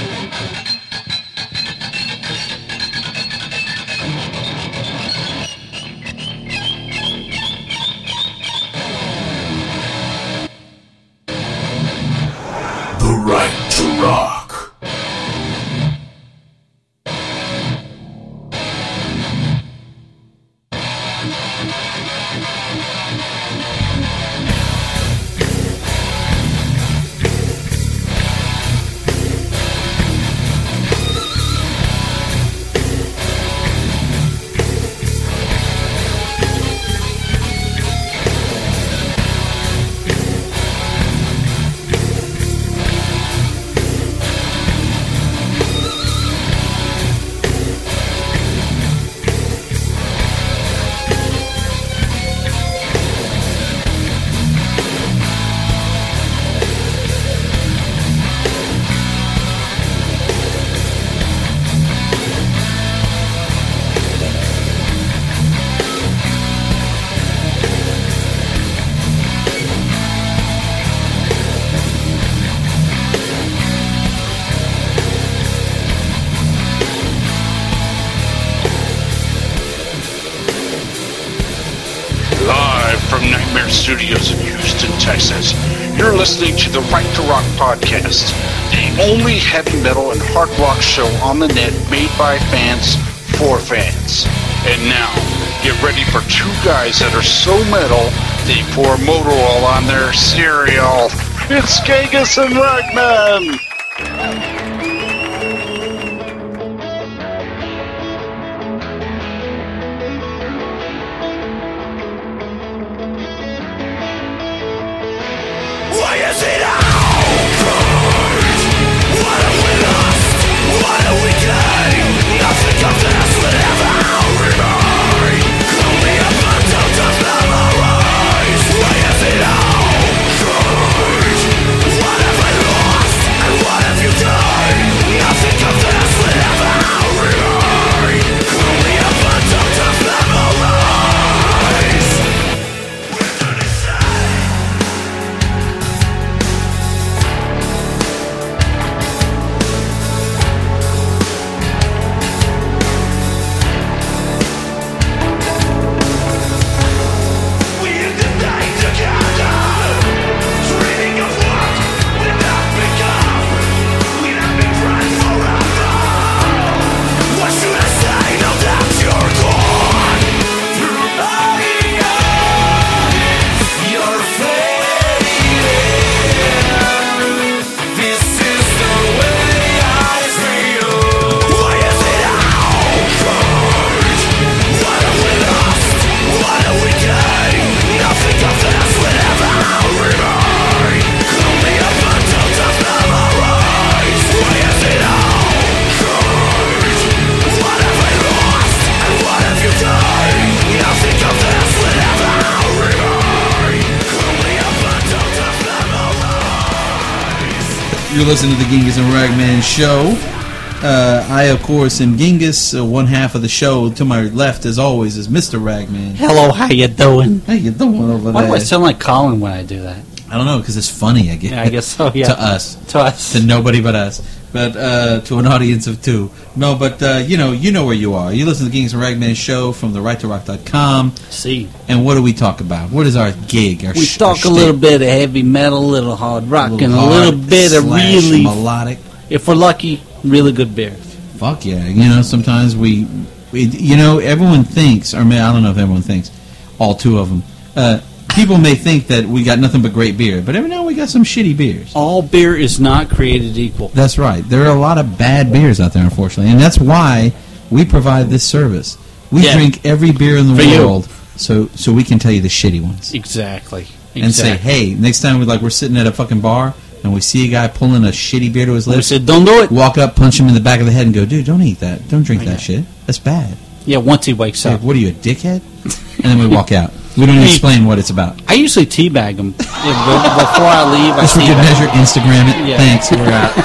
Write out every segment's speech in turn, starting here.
Studios in Houston, Texas. You're listening to the Right to Rock podcast, the only heavy metal and hard rock show on the net made by fans for fans. And now, get ready for two guys that are so metal, they pour motor oil on their cereal. It's Genghis and Ragman! You're listening to the Genghis and Ragman show. I, of course, am Genghis, one half of the show. To my left, as always, is Mr. Ragman. Hello, how you doing? How you doing over there? Why do I sound like Colin when I do that? I don't know, because it's funny, I guess. Yeah, I guess so, yeah. To us. To us. To nobody but us. But to an audience of two. No, but you know where you are. You listen to the Genghis and Ragman show from the RightToRock.com. See. And what do we talk about? What is our gig? We talk a little bit of heavy metal, a little hard rock, and a little bit of really melodic. If we're lucky, really good beer. Fuck yeah. Sometimes we everyone thinks, or I don't know if everyone thinks, all two of them, people may think that we got nothing but great beer, but every now and then we got some shitty beers. All beer is not created equal. That's right. There are a lot of bad beers out there, unfortunately, and that's why we provide this service. We drink every beer in the world, so we can tell you the shitty ones. Exactly. And say, hey, next time we're sitting at a fucking bar and we see a guy pulling a shitty beer to his lips. We said, don't do it. Walk up, punch him in the back of the head, and go, dude, don't eat that. Don't drink that shit. That's bad. Yeah, once he wakes up. What are you, a dickhead? And then we walk out. We don't even explain what it's about. I usually teabag them. Before I leave, just for good measure, Instagram it. Yeah. Thanks, we're out.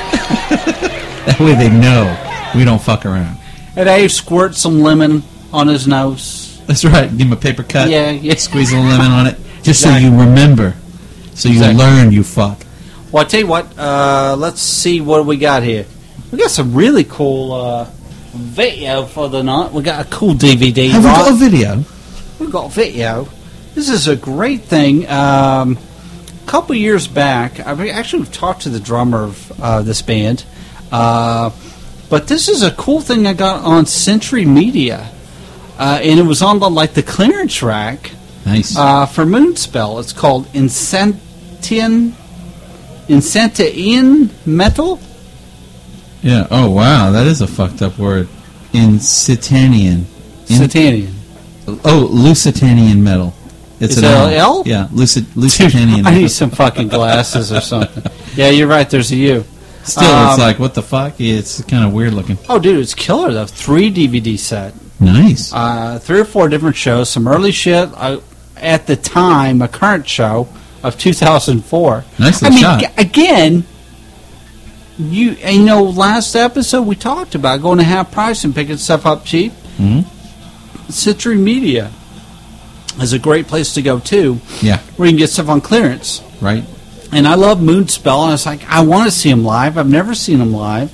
That way they know we don't fuck around. And I squirt some lemon on his nose. That's right. Give him a paper cut. Yeah. Squeeze a little lemon on it. Just so you remember. So you learn, you fuck. Well, I tell you what. Let's see what we got here. We got some really cool video for the night. We got a cool DVD. Have we got a video? We've got video. This is a great thing. A couple years back, we've talked to the drummer of this band. But this is a cool thing I got on Century Media. And it was on the clearance rack. Nice. For Moonspell. It's called Incentian Metal. Yeah. Oh, wow. That is a fucked up word. Incitanian. Citanian. Oh, Lusitanian metal. It's Is an that L? Yeah, Lusitanian I metal. need some fucking glasses or something. Yeah, you're right. There's a U. Still, it's like, what the fuck? It's kind of weird looking. Oh, dude, it's killer, though. 3 DVD set. Nice. 3 or 4 different shows. Some early shit. At the time, a current show of 2004. Nicely shot. Again, you know, last episode we talked about going to half price and picking stuff up cheap. Mm-hmm. Century Media is a great place to go, too. Yeah. Where you can get stuff on clearance. Right. And I love Moonspell, and it's like, I want to see them live. I've never seen them live.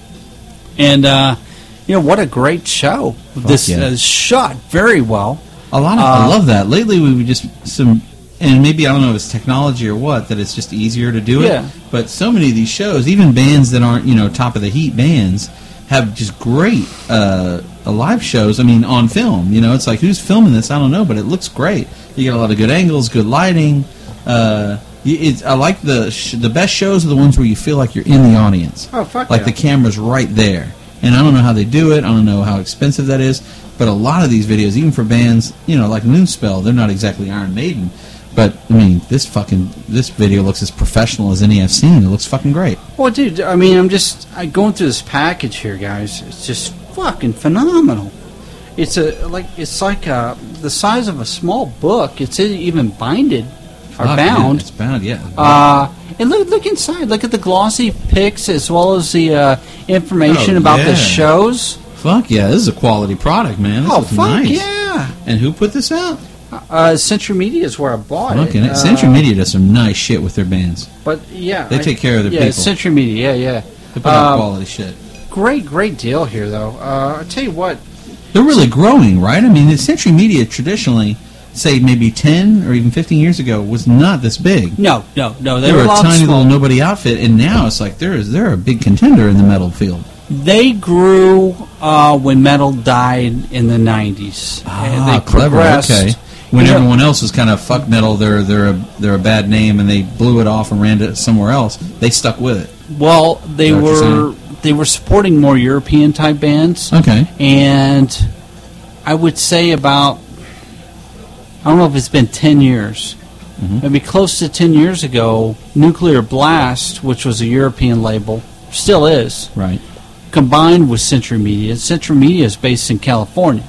And, what a great show. This is shot very well. I love that. Lately, we just and maybe, I don't know if it's technology or what, that it's just easier to do it. Yeah. But so many of these shows, even bands that aren't, top of the heat bands, have just great live shows. I mean, on film. It's like, who's filming this? I don't know, but it looks great. You get a lot of good angles, good lighting. I like the best shows are the ones where you feel like you're in the audience. Oh, fuck Like the camera's right there. And I don't know how they do it. I don't know how expensive that is. But a lot of these videos, even for bands, like Moonspell, they're not exactly Iron Maiden. But, I mean, this video looks as professional as any I've seen. It looks fucking great. Well, dude, I mean, I'm going through this package here, guys. It's just fucking phenomenal. It's like the size of a small book. It's even binded or bound. Yeah, it's bound, yeah. And look inside. Look at the glossy pics as well as the information about the shows. Fuck yeah, this is a quality product, man. This is fuck nice. Yeah. And who put this out? Century Media is where I bought it. Century Media does some nice shit with their bands. But yeah, they take care of their people. Yeah, Century Media, yeah. They put out quality shit. Great deal here, though. I tell you what, they're really growing, right? I mean, Century Media traditionally, say maybe 10 or even 15 years ago, was not this big. No. They were a tiny little nobody outfit, and now it's like they're a big contender in the metal field. They grew when metal died in the 90s. They clever. Progressed. Okay. When everyone else was kind of fuck metal, they're a bad name, and they blew it off and ran to somewhere else. They stuck with it. Well, they were supporting more European type bands. Okay. And I would say about, I don't know if it's been 10 years. Mm-hmm. Maybe close to 10 years ago, Nuclear Blast, which was a European label, still is. Right. Combined with Century Media. Century Media is based in California.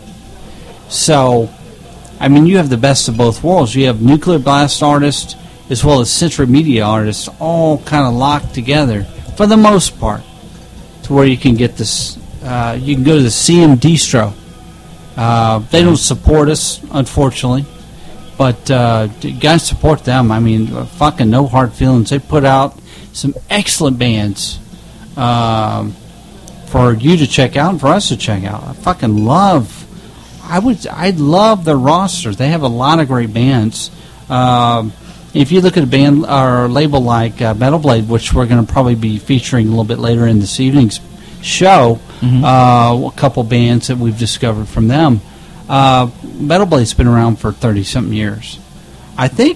So, I mean, you have the best of both worlds. You have Nuclear Blast artists as well as Century Media artists all kind of locked together, for the most part, to where you can get this. You can go to the CM Distro. They don't support us, unfortunately, but you guys support them. I mean, fucking no hard feelings. They put out some excellent bands for you to check out and for us to check out. I fucking love. I love their roster. They have a lot of great bands. If you look at a band or a label like Metal Blade, which we're going to probably be featuring a little bit later in this evening's show, a couple bands that we've discovered from them. Metal Blade's been around for 30-something years. I think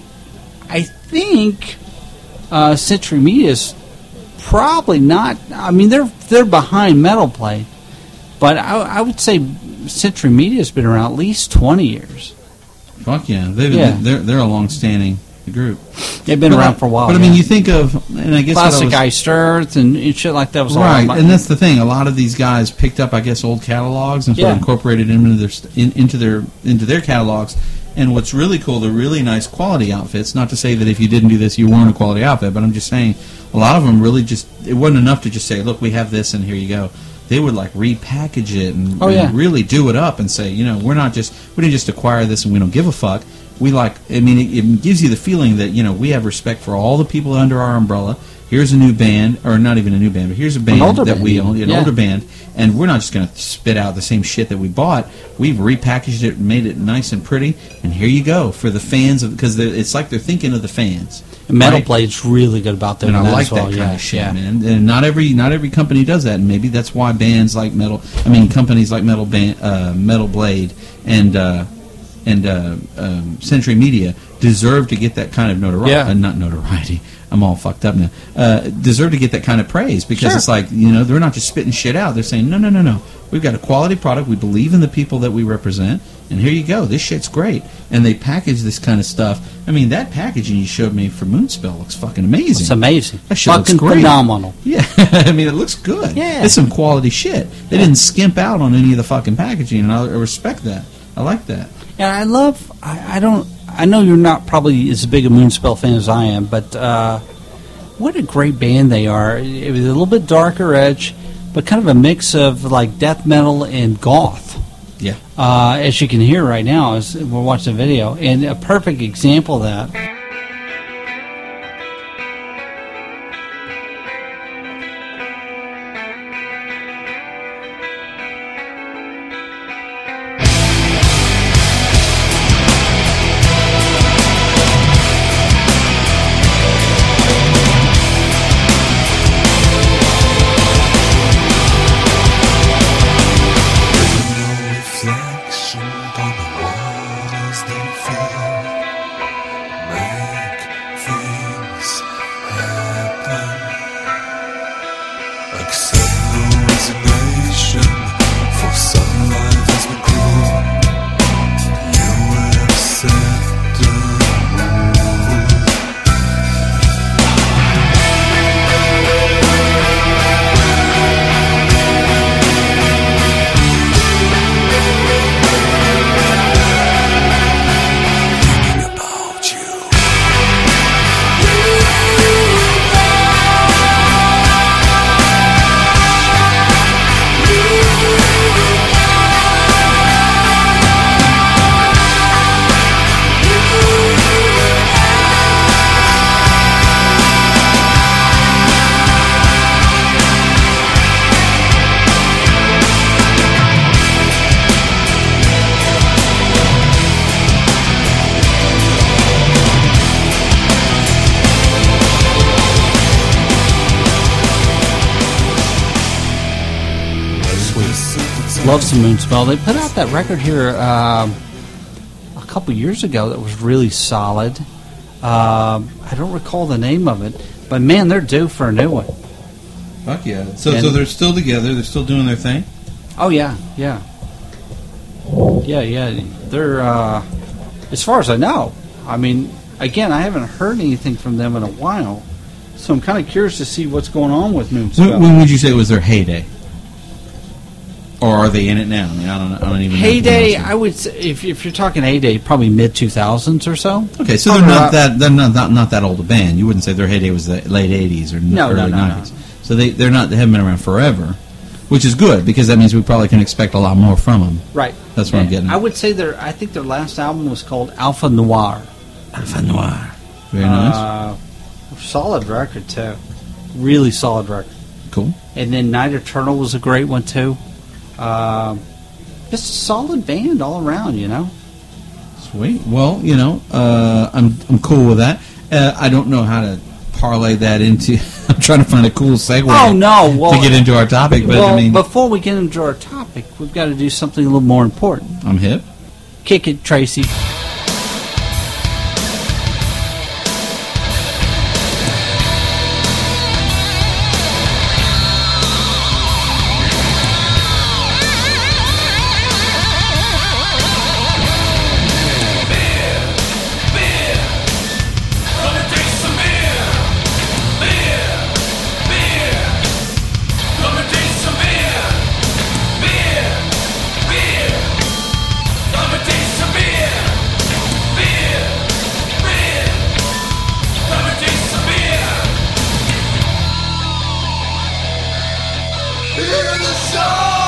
Century Media is probably not. I mean, they're behind Metal Blade, but I would say Century Media has been around at least 20 years. Fuck yeah, they're a long-standing group. They've been around for a while. But I mean, you think of, and I guess Classic Iced Earth and shit like that was all right. And that's the thing. A lot of these guys picked up, I guess, old catalogs and sort of incorporated them into their catalogs. And what's really cool, they're really nice quality outfits. Not to say that if you didn't do this, you weren't a quality outfit, but I'm just saying a lot of them really just, it wasn't enough to just say, look, we have this and here you go. They would like repackage it and really do it up and say, we didn't just acquire this and we don't give a fuck. we like. I mean, it gives you the feeling that we have respect for all the people under our umbrella. Here's a new band, or not even a new band, but here's a band that we own, an older band, and we're not just going to spit out the same shit that we bought. We've repackaged it, made it nice and pretty, and here you go for the fans, because it's like they're thinking of the fans. And Metal Blade's really good about that. And I like that kind of shit, man. And not every company does that, and maybe that's why bands like companies like Metal Blade and Century Media deserve to get that kind of notoriety. Not notoriety. I'm all fucked up now. Deserve to get that kind of praise because it's like they're not just spitting shit out. They're saying no. We've got a quality product. We believe in the people that we represent, and here you go. This shit's great. And they package this kind of stuff. I mean, that packaging you showed me for Moonspell looks fucking amazing. It's amazing. That shit looks great. Phenomenal. Yeah, I mean, it looks good. Yeah, it's some quality shit. They didn't skimp out on any of the fucking packaging, and I respect that. I like that. And I love. I know you're not probably as big a Moonspell fan as I am, but what a great band they are. It was a little bit darker edge, but kind of a mix of like death metal and goth. Yeah. As you can hear right now as we're watching the video. And a perfect example of that. Love some Moonspell. They put out that record here a couple years ago that was really solid. I don't recall the name of it, but man, they're due for a new one. Fuck yeah! So they're still together. They're still doing their thing. Oh yeah. They're as far as I know. I mean, again, I haven't heard anything from them in a while, so I'm kind of curious to see what's going on with Moonspell. When would you say was their heyday? Or are they in it now? I mean, I don't even know. Heyday, I would say, if you're talking heyday, probably mid-2000s or so. Okay, so they're not that old a band. You wouldn't say their heyday was the late 80s or early 90s. So they haven't been around forever, which is good because that means we probably can expect a lot more from them. Right. That's what I'm getting at. I would say I think their last album was called Alpha Noir. Alpha Noir. Very nice. Solid record too. Really solid record. Cool. And then Night Eternal was a great one too. Just a solid band all around, Sweet. Well, I'm cool with that. I don't know how to parlay that into. I'm trying to find a cool segue. Oh no! Well, to get into our topic, but well, I mean, before we get into our topic, we've got to do something a little more important. I'm hip. Kick it, Tracy.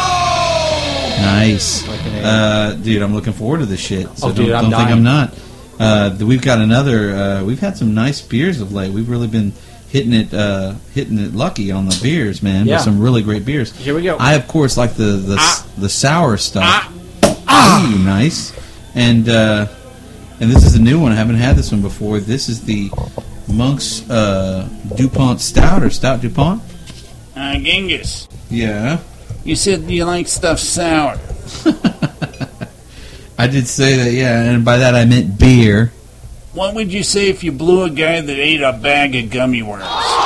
Nice. Dude, I'm looking forward to this shit. So don't I'm think I'm not. We've got another. We've had some nice beers of late. We've really been hitting it lucky on the beers, man. Yeah. With some really great beers. Here we go. I of course like the sour stuff. Ooh, nice. And this is a new one. I haven't had this one before. This is the Monk's DuPont Stout or Stout DuPont. Genghis, Yeah. you said you like stuff sour. I did say that, yeah, and by that I meant beer. What would you say if you blew a guy that ate a bag of gummy worms?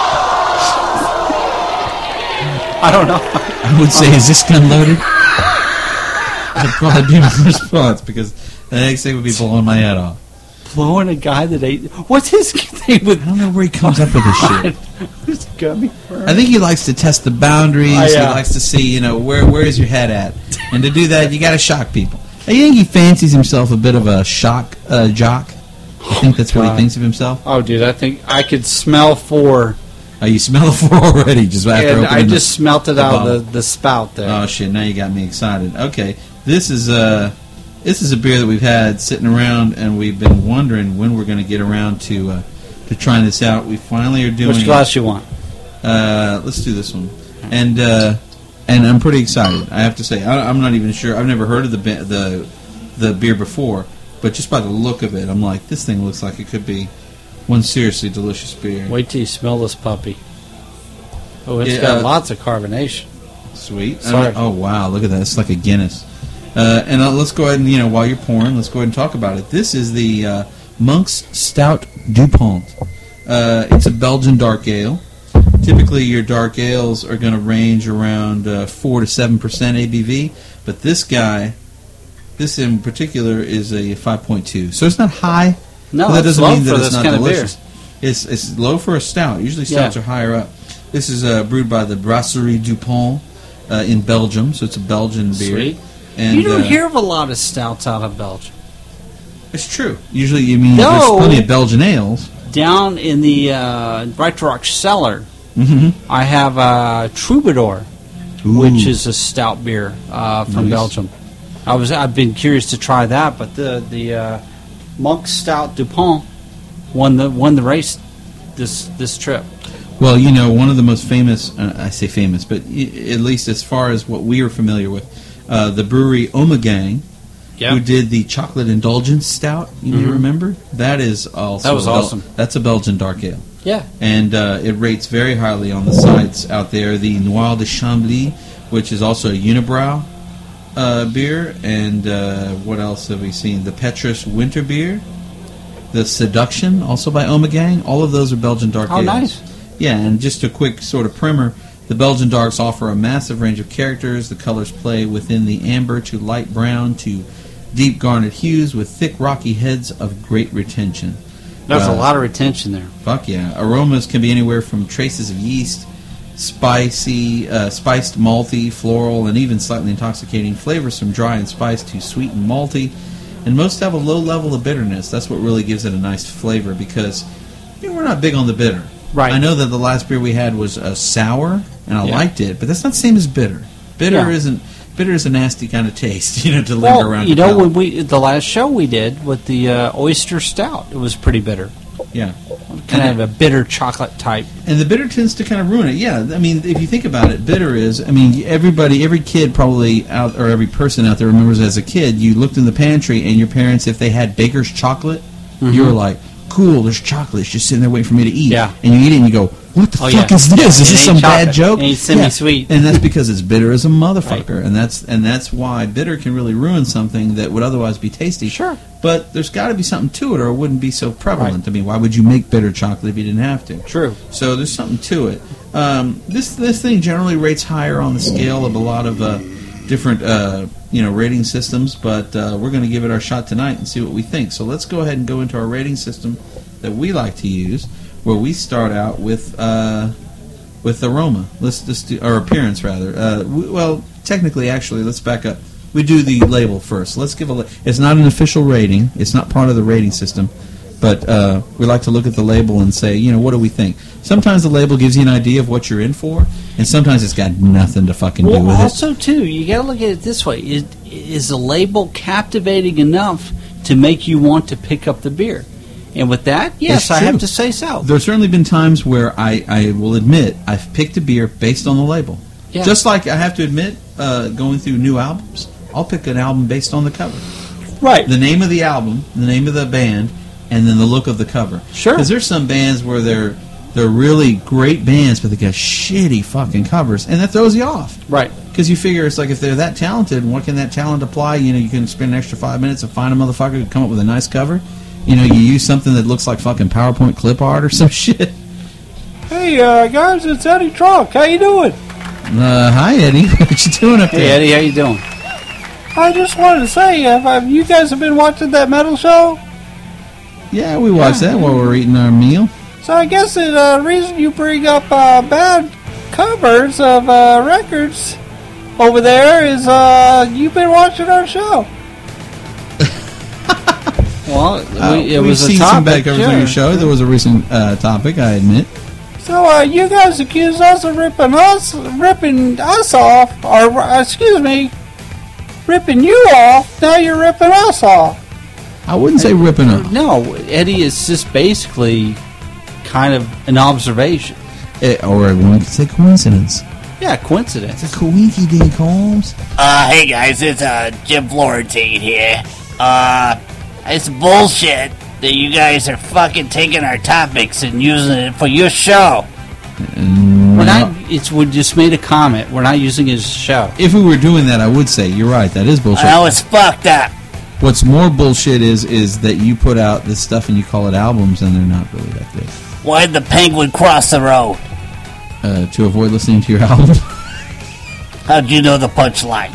I don't know. I would say, is this gun loaded? That'd probably be my response, because the next thing would be blowing my head off. Blowing a guy that ate. What's his thing with? I don't know where he comes up with this shit. Who's gummy worm? I think he likes to test the boundaries. Oh, yeah. He likes to see, where is your head at? And to do that, you got to shock people. I think he fancies himself a bit of a shock jock. I think that's what he thinks of himself. Oh, dude, I think I could smell 4. Oh, you smell the 4 already just after And opening I just smelt it the out bottle. of the spout there. Oh shit! Now you got me excited. Okay, this is a beer that we've had sitting around, and we've been wondering when we're going to get around to trying this out. We finally are doing. Which glass you want? Let's do this one, and I'm pretty excited. I have to say, I'm not even sure. I've never heard of the beer before, but just by the look of it, I'm like, this thing looks like it could be one seriously delicious beer. Wait till you smell this puppy. Oh, it's Yeah, got lots of carbonation. Sweet. Sorry. Oh wow, look at that! It's like a Guinness. And let's go ahead and while you're pouring, let's go ahead and talk about it. This is the Monk's Stout DuPont. It's a Belgian dark ale. Typically, your dark ales are going to range around 4 to 7% ABV, but this in particular, is a 5.2. So it's not high. No, but that it's doesn't low mean that for it's this not kind of delicious. It's low for a stout. Usually stouts Yeah. are higher up. This is brewed by the Brasserie Dupont in Belgium, so it's a Belgian beer. Sweet. And, You don't hear of a lot of stouts out of Belgium. It's true. Usually, there's No. plenty of Belgian ales. Down in the Right to Rock cellar, I have Troubadour, which is a stout beer from Nice. Belgium. I've been curious to try that, but the Monk Stout DuPont won the race this trip. Well, one of the most famous, I say famous, but at least as far as what we are familiar with, the brewery Omegang, who did the chocolate indulgence stout, you may remember? That is also That was awesome. That's a Belgian dark ale. Yeah. And it rates very highly on the sites out there. The Noir de Chambly, which is also a unibrow beer, and what else have we seen? The Petrus Winter Beer, the Seduction, also by Omegang. All of those are Belgian dark ales. Oh, nice. Yeah, and just a quick sort of primer. The Belgian darks offer a massive range of characters. The colors play within the amber to light brown to deep garnet hues with thick rocky heads of great retention. There's a lot of retention there. Fuck yeah. Aromas can be anywhere from traces of yeast, spicy, spiced malty, floral, and even slightly intoxicating flavors from dry and spiced to sweet and malty. And most have a low level of bitterness. That's what really gives it a nice flavor, because we're not big on the bitter. Right. I know that the last beer we had was sour, and I Yeah. liked it, but that's not the same as bitter. Bitter is a nasty kind of taste, to linger Well, around. you your know, palate. when the last show we did with the oyster stout, it was pretty bitter. Yeah. Kind of a bitter chocolate type. And the bitter tends to kind of ruin it. Yeah, I mean, if you think about it, bitter is, every kid probably out, or every person out there remembers as a kid, you looked in the pantry and your parents, if they had Baker's chocolate, you were like, cool, there's chocolate, it's just sitting there waiting for me to eat. Yeah. And you eat it and you go, what the Oh, fuck yeah. is this? Yeah, Is it this ain't some bad chocolate. joke? It ain't semi-sweet. And that's because it's bitter as a motherfucker. Right. And that's why bitter can really ruin something that would otherwise be tasty. Sure. But there's got to be something to it, or it wouldn't be so prevalent. Right. I mean, why would you make bitter chocolate if you didn't have to? True. So there's something to it. This thing generally rates higher on the scale of a lot of different rating systems, but we're going to give it our shot tonight and see what we think. So let's go ahead and go into our rating system that we like to use, where we start out with aroma. Let's just do, or appearance rather. Technically, actually, let's back up. We do the label first. Let's give it's not an official rating. It's not part of the rating system. But we like to look at the label and say, what do we think? Sometimes the label gives you an idea of what you're in for, and sometimes it's got nothing to fucking do with also, too, you got to look at it this way. Is the label captivating enough to make you want to pick up the beer. And with that, yes, It's I true. have to say so. There's certainly been times where I will admit I've picked a beer based on the label. Yeah. Just like I have to admit, going through new albums, I'll pick an album based on the cover. Right. The name of the album, the name of the band, and then the look of the cover. Sure. Because there's some bands where they're really great bands, but they got shitty fucking covers, and that throws you off. Right. Because you figure it's like if they're that talented, what can that talent apply? You know, you can spend an extra 5 minutes and find a motherfucker to come up with a nice cover. You know, you use something that looks like fucking PowerPoint clip art or some shit. Hey, guys, it's Eddie Trunk. How you doing? Hi, Eddie. What you doing up Hey, there? Eddie, how you doing? I just wanted to say, you guys have been watching that metal show? Yeah, we watched that while we were eating our meal. So I guess the reason you bring up bad covers of records over there is you've been watching our show. Well, it we've was a seen topic. some bad covers on your show. There was a recent topic, I admit. So you guys accuse us of ripping us off, or excuse me, ripping you off. Now you're ripping us off. I wouldn't say ripping up. No, Eddie, is just basically kind of an observation. Or one could say coincidence. Yeah, coincidence. It's a coinky dink, Holmes. Hey guys, it's Jim Florentine here. It's bullshit that you guys are fucking taking our topics and using it for your show. We're not. We just made a comment. We're not using it as a show. If we were doing that, I would say you're right. That is bullshit. I was fucked up. What's more bullshit is that you put out this stuff and you call it albums, and they're not really that good. Why'd the penguin cross the road? To avoid listening to your album. How'd you know the punchline?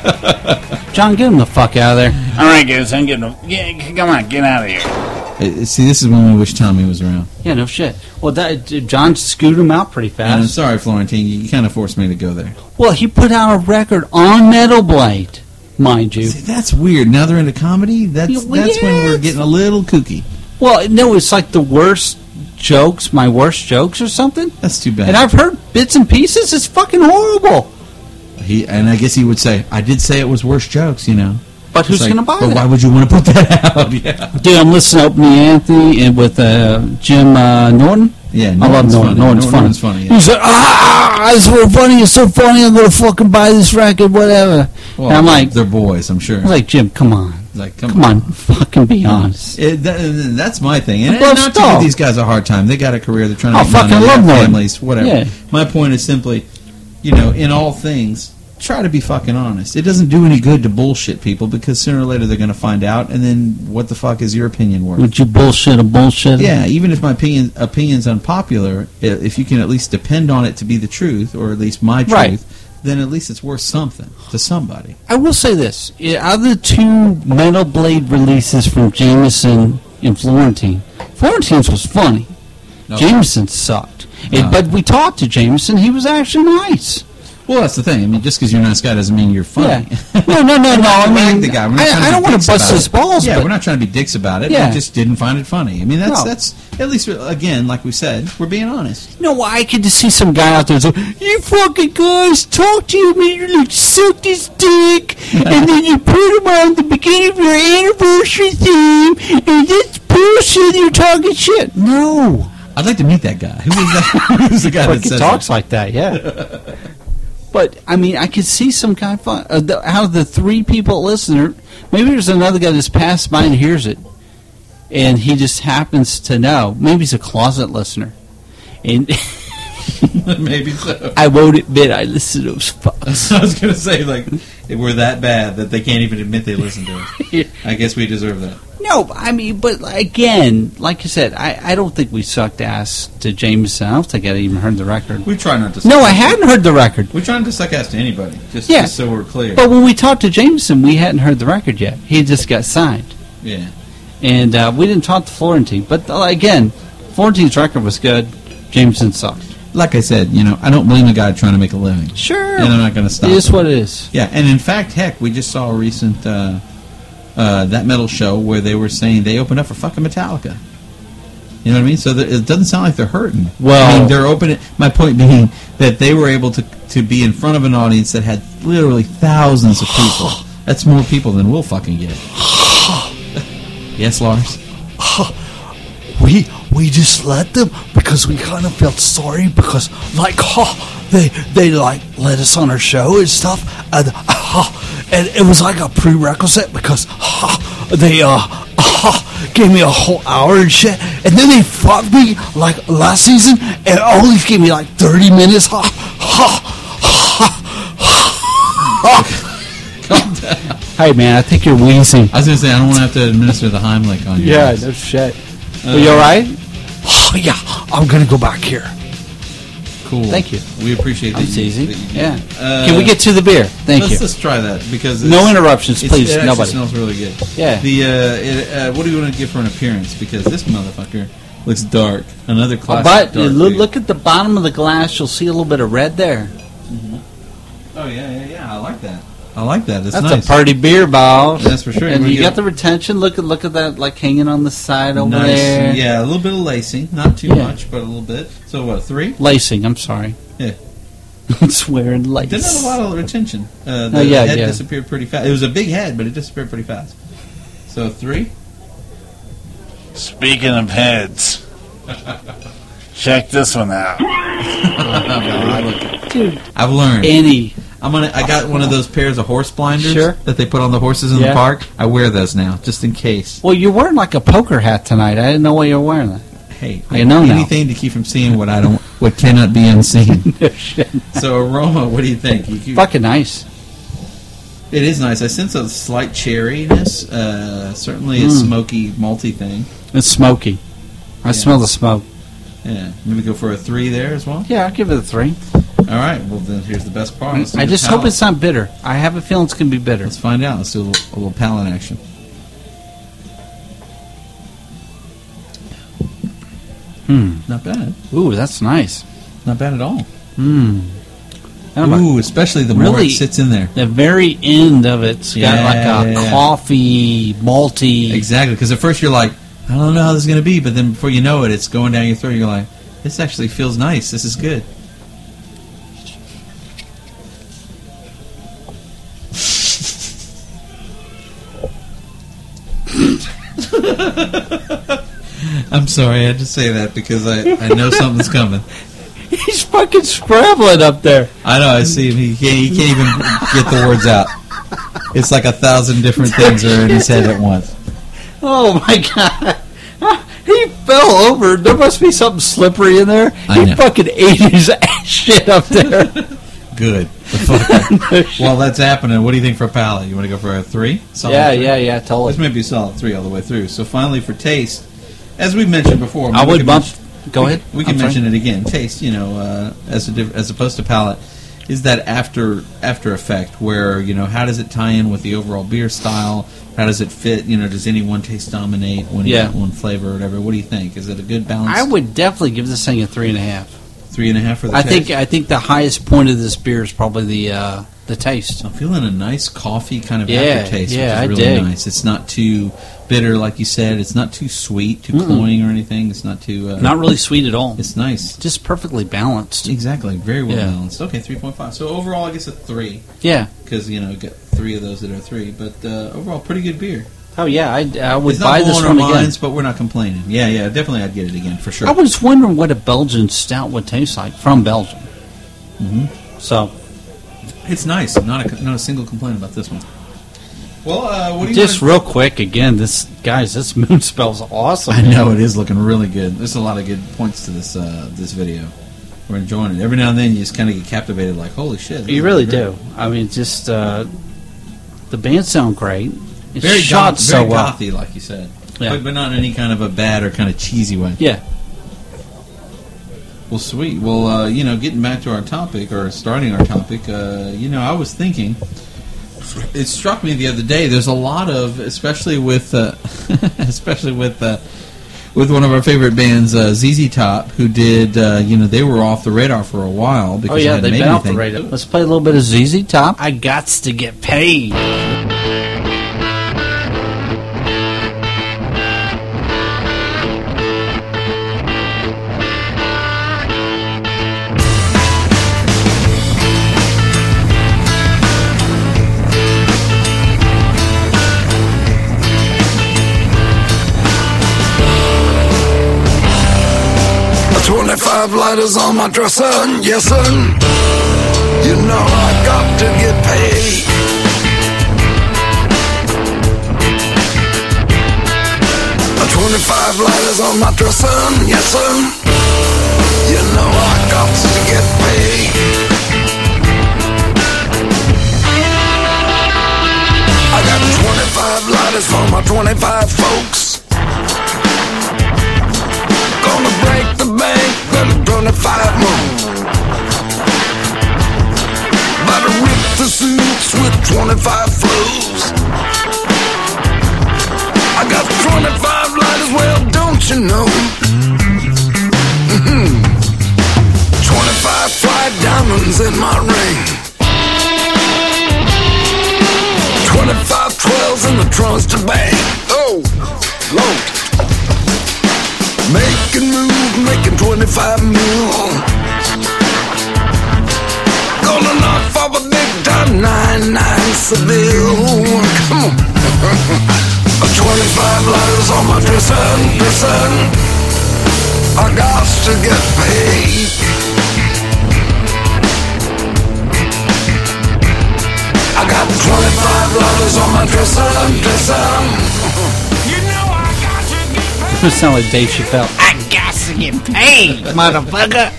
John, get him the fuck out of there. All right, guys, I'm getting. Come on, get out of here. See, this is when we wish Tommy was around. Yeah, no shit. Well, John scooted him out pretty And I'm fast. sorry, Florentine, you kind of forced me to go there. Well, he put out a record on Metal Blade, mind you. See, that's weird. Now they're into comedy? That's Yeah, well, when we're yes. getting a little kooky. Well, no, it's like the worst jokes, my worst jokes or something. That's too bad. And I've heard bits and pieces. It's fucking horrible. And I guess he would say, I did say it was worse jokes, you know. But who's It's like, going to buy but that? why would you want to put that out? Yeah. Dude, I'm listening to Open Anthony and with Jim Norton. Yeah, I love Norton. Norton's funny. Norton's funny, yeah. He's like, it's so funny. It's so funny. I'm going to fucking buy this record, whatever. Well, and I'm like, they're boys, I'm sure. I was like, Jim, come on. Like, Come on, fucking be honest. That's my thing. And Well, not to stop. give these guys a hard time. They got a career. They're trying to I make money. fucking They love have Norton. families, whatever. Yeah. My point is simply, in all things, try to be fucking honest. It doesn't do any good to bullshit people because sooner or later they're going to find out, and then what the fuck is your opinion worth? Would you bullshit a bullshit? Yeah, even if my opinion's unpopular, if you can at least depend on it to be the truth, or at least my truth, Right. then at least it's worth something to somebody. I will say this. Out of the two Metal Blade releases from Jameson and Florentine, Florentine's was funny. No. Jameson sucked. No. But we talked to Jameson. He was actually nice. Well, that's the thing. I mean, just because you're a nice guy doesn't mean you're funny. Yeah. No. I mean, the guy. We're not trying I to don't be want dicks to bust about his it. balls. Yeah, but we're not trying to be dicks about it. Yeah. We just didn't find it funny. I mean, No. that's at least, again, like we said, we're being honest. No, I could just see some guy out there say, "You fucking guys, talk to him, and you like suck his dick, and then you put him on the beginning of your anniversary theme, and that's bullshit. You're talking shit." No, I'd like to meet that guy. Who was that? Who was the guy that he says talks that? like that, yeah. But I mean, I could see some guy out of the three people listening. Maybe there's another guy that's passed by and hears it, and he just happens to know. Maybe he's a closet listener, and. Maybe so. I won't admit I listen to those fucks. I was going to say, like, we're that bad that they can't even admit they listen to us. I guess we deserve that. No, I mean, but again, like you said, I don't think we sucked ass to Jameson. I don't think I even heard the record. We try not to. No, I hadn't heard the record. We try not to suck ass to anybody. Just Yeah. so we're clear. But when we talked to Jameson, we hadn't heard the record yet. He just got signed. Yeah. And we didn't talk to Florentine. But again, Florentine's record was good. Jameson sucked. Like I said, I don't blame a guy trying to make a living. Sure. And I'm not going to stop It is him. what it is. Yeah, and in fact, heck, we just saw a recent That Metal show where they were saying they opened up for fucking Metallica. You know what I mean? So it doesn't sound like they're hurting. Well- I mean, they're open. My point being that they were able to be in front of an audience that had literally thousands of people. That's more people than we'll fucking get. Yes, Lars. We just let them because we kind of felt sorry because like they like let us on our show and stuff and it was like a prerequisite because they gave me a whole hour and shit and then they fucked me like last season and only gave me like 30 minutes. Hey, man, I think you're wheezing. I was going to say, I don't want to have to administer the Heimlich on you. Yeah, no shit. Are you all right? Yeah, I'm gonna go back here. Cool. Thank you. We appreciate That's that. easy. That you do. Yeah. Can we get to the beer? Thank you. Let's try that because No interruptions, please. It actually Nobody. smells really good. Yeah. What do you want to give for an appearance? Because this motherfucker looks dark. Another classic. But dark look at the bottom of the glass. You'll see a little bit of red there. Oh yeah. I like that. I like that. It's That's nice. a party beer, boss. That's for sure. And We're you gonna got the retention. Look at that, like hanging on the side over nice. there. Yeah, a little bit of lacing, not too much, but a little bit. So what? 3? Lacing. I'm sorry. Yeah. I'm swearing lace. Didn't have a lot of retention. The yeah, head yeah. disappeared pretty fast. It was a big head, but it disappeared pretty fast. So 3. Speaking of heads, check this one out. Dude, I've learned. any. I got one of those pairs of horse blinders Sure. that they put on the horses in the park. I wear those now, just in case. Well, you're wearing like a poker hat tonight. I didn't know why you were wearing that. Hey, I know now. anything to keep from seeing what cannot be unseen. No shit. So aroma, what do you think? Fucking nice. It is nice. I sense a slight cherryness. Certainly a smoky, malty thing. It's smoky. I smell the smoke. Yeah, maybe go for a 3 there as well. Yeah, I'll give it a 3. All right. Well, then here's the best part. Let's do I the just hope palate. it's not bitter. I have a feeling it's going to be bitter. Let's find out. Let's do a little palate action. Not bad. Ooh, that's nice. Not bad at all. Ooh, Ooh, especially the more Really? it sits in there. the very end of it's got like a Yeah. coffee, malty. Exactly, because at first you're like, I don't know how this is going to be, but then before you know it, it's going down your throat. You're like, this actually feels nice. This is good. I'm sorry, I had to say that because I know something's coming. He's fucking scrambling up there. I know, I see him. He can't even get the words out. It's like 1,000 different things are in his head at once. Oh my god. He fell over. There must be something slippery in there. I He know. fucking ate his ass shit up there. Good. While that's happening, what do you think for a palate? You want to go for a 3? Solid yeah, 3? yeah, totally. This may be a solid 3 all the way through. So finally, for taste, as we mentioned before, I we would can bump. mention- Go ahead. We can I'm sorry. mention it again. Taste, as opposed to palate, is that after effect where how does it tie in with the overall beer style? How does it fit? Does any one taste dominate when you Yeah. got one flavor or whatever? What do you think? Is it a good balance? I would definitely give this thing a 3.5. 3.5 for the I taste? think the highest point of this beer is probably the taste. I'm feeling a nice coffee kind of Yeah, aftertaste, yeah, I which is really dig. nice. It's not too bitter, like you said. It's not too sweet, too cloying or anything. It's not too... Not really sweet at all. It's nice. Just perfectly balanced. Exactly. Very well Yeah. balanced. Okay, 3.5. So overall, I guess a 3. Yeah. Because, got 3 of those that are 3. But overall, pretty good beer. Oh yeah, I would It's not buy this blowing one our again. minds, but we're not complaining. Yeah, definitely I'd get it again, for sure. I was wondering what a Belgian stout would taste like from Belgium. So It's nice. Not a single complaint about this one. Well, what do you just wanna- real quick again, this moon spell's awesome. I know it is looking really good. There's a lot of good points to this this video. We're enjoying it. Every now and then, you just kind of get captivated, like, "Holy shit!" this You is really great. do. I mean, just the bands sound great. It's Very shot so very well. gothy, like you said, Yeah. but not in any kind of a bad or kind of cheesy way. Yeah. Well, sweet. Well, getting back to our topic or starting our topic, I was thinking. It struck me the other day. There's a lot of, especially with with one of our favorite bands, ZZ Top, who did, they were off the radar for a while because Oh yeah, they they've hadn't been made off the anything. radar. Let's play a little bit of ZZ Top. I gots to get paid. 25 lighters on my dresser, yes sir. You know I got to get paid. A 25 lighters on my dresser, yes sir. You know I got to get paid. I got 25 lighters for my 25 folks. Gonna break the bank, then 25 more. About to rip the suits with 25 flows. I got 25 lighters, well, don't you know? 25 fried diamonds in my ring. 25 12s in the trunks to bang. Oh, Lord. Making moves, making 25 mil. Gonna knock off a big time 9-9 Seville. Come on. 25 lighters on my dresser. I got to get paid. I got 25 lighters on my dresser. You know I got to get paid. It sound like Dave Chappelle. I got to get paid, motherfucker.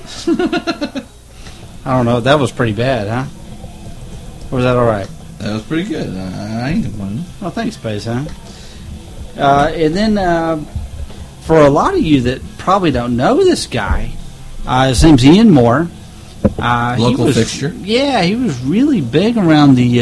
I don't know. That was pretty bad, huh? Or was that all right? That was pretty good. I ain't complaining. Oh, thanks, Space, huh? And then, for a lot of you that probably don't know this guy, his name's Ian Moore. Local fixture. Yeah, he was really big around the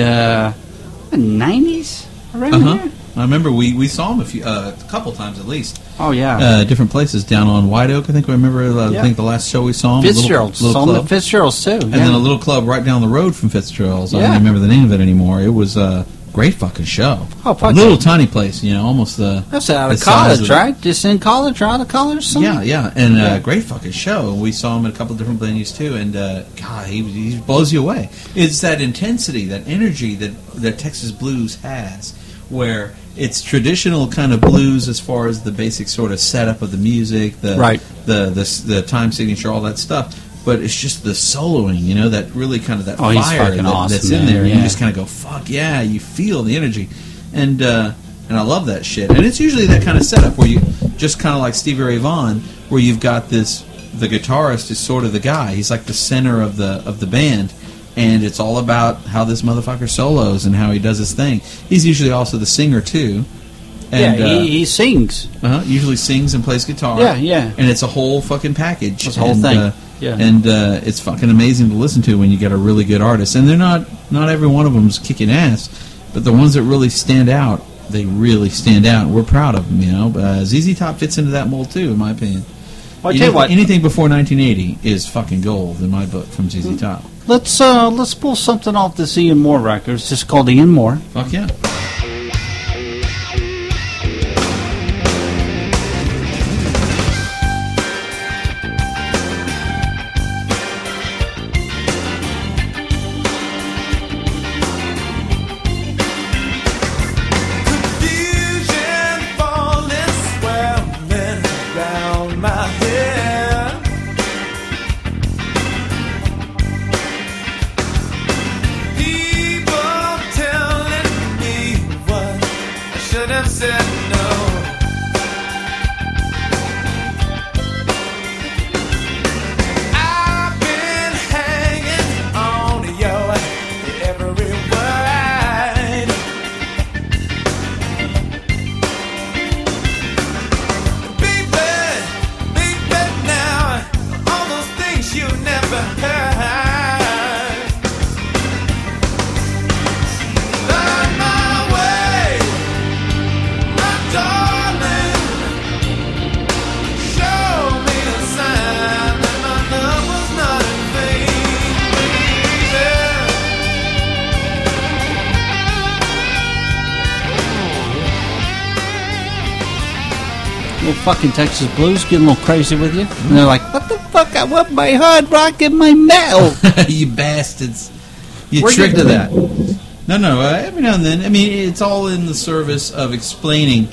90s, around there. I remember we saw him a couple times at least. Oh, yeah. Different places down on White Oak. I think I think the last show we saw him. Fitzgerald's. Little Saw him club. at Fitzgerald's, too. And then a little club right down the road from Fitzgerald's. I Yeah. don't remember the name of it anymore. It was a great fucking show. Oh, fuck little yeah. tiny place, almost the... That's out of the size college, of- right? Just in college or out of college? Something? Yeah, and great fucking show. We saw him at a couple of different venues too, and God, he blows you away. It's that intensity, that energy that Texas blues has, where it's traditional kind of blues as far as the basic sort of setup of the music, the time signature, all that stuff. But it's just the soloing, that really kind of that Oh, he's fire fucking awesome, that's in man, there, and yeah. you just kind of go, "Fuck yeah!" You feel the energy, and I love that shit. And it's usually that kind of setup where you just kind of like Stevie Ray Vaughan, where you've got the guitarist is sort of the guy. He's like the center of the band, and it's all about how this motherfucker solos and how he does his thing. He's usually also the singer too. And, he sings. Usually sings and plays guitar. Yeah. And it's a whole fucking package. It's a whole And, thing. Yeah. And it's fucking amazing to listen to when you get a really good artist. And they're not every one of them's kicking ass, but the ones that really stand out, they really stand out. We're proud of them, ZZ Top fits into that mold too, in my opinion. Well, I tell you what. Anything before 1980 is fucking gold in my book from ZZ Top. Let's pull something off this Ian Moore record. It's just called Ian Moore. Fuck yeah. Fucking Texas blues getting a little crazy with you, and they're like, "What the fuck? I want my hard rock and my metal." You bastards! You We're tricked getting to me. No. Every now and then, I mean, it's all in the service of explaining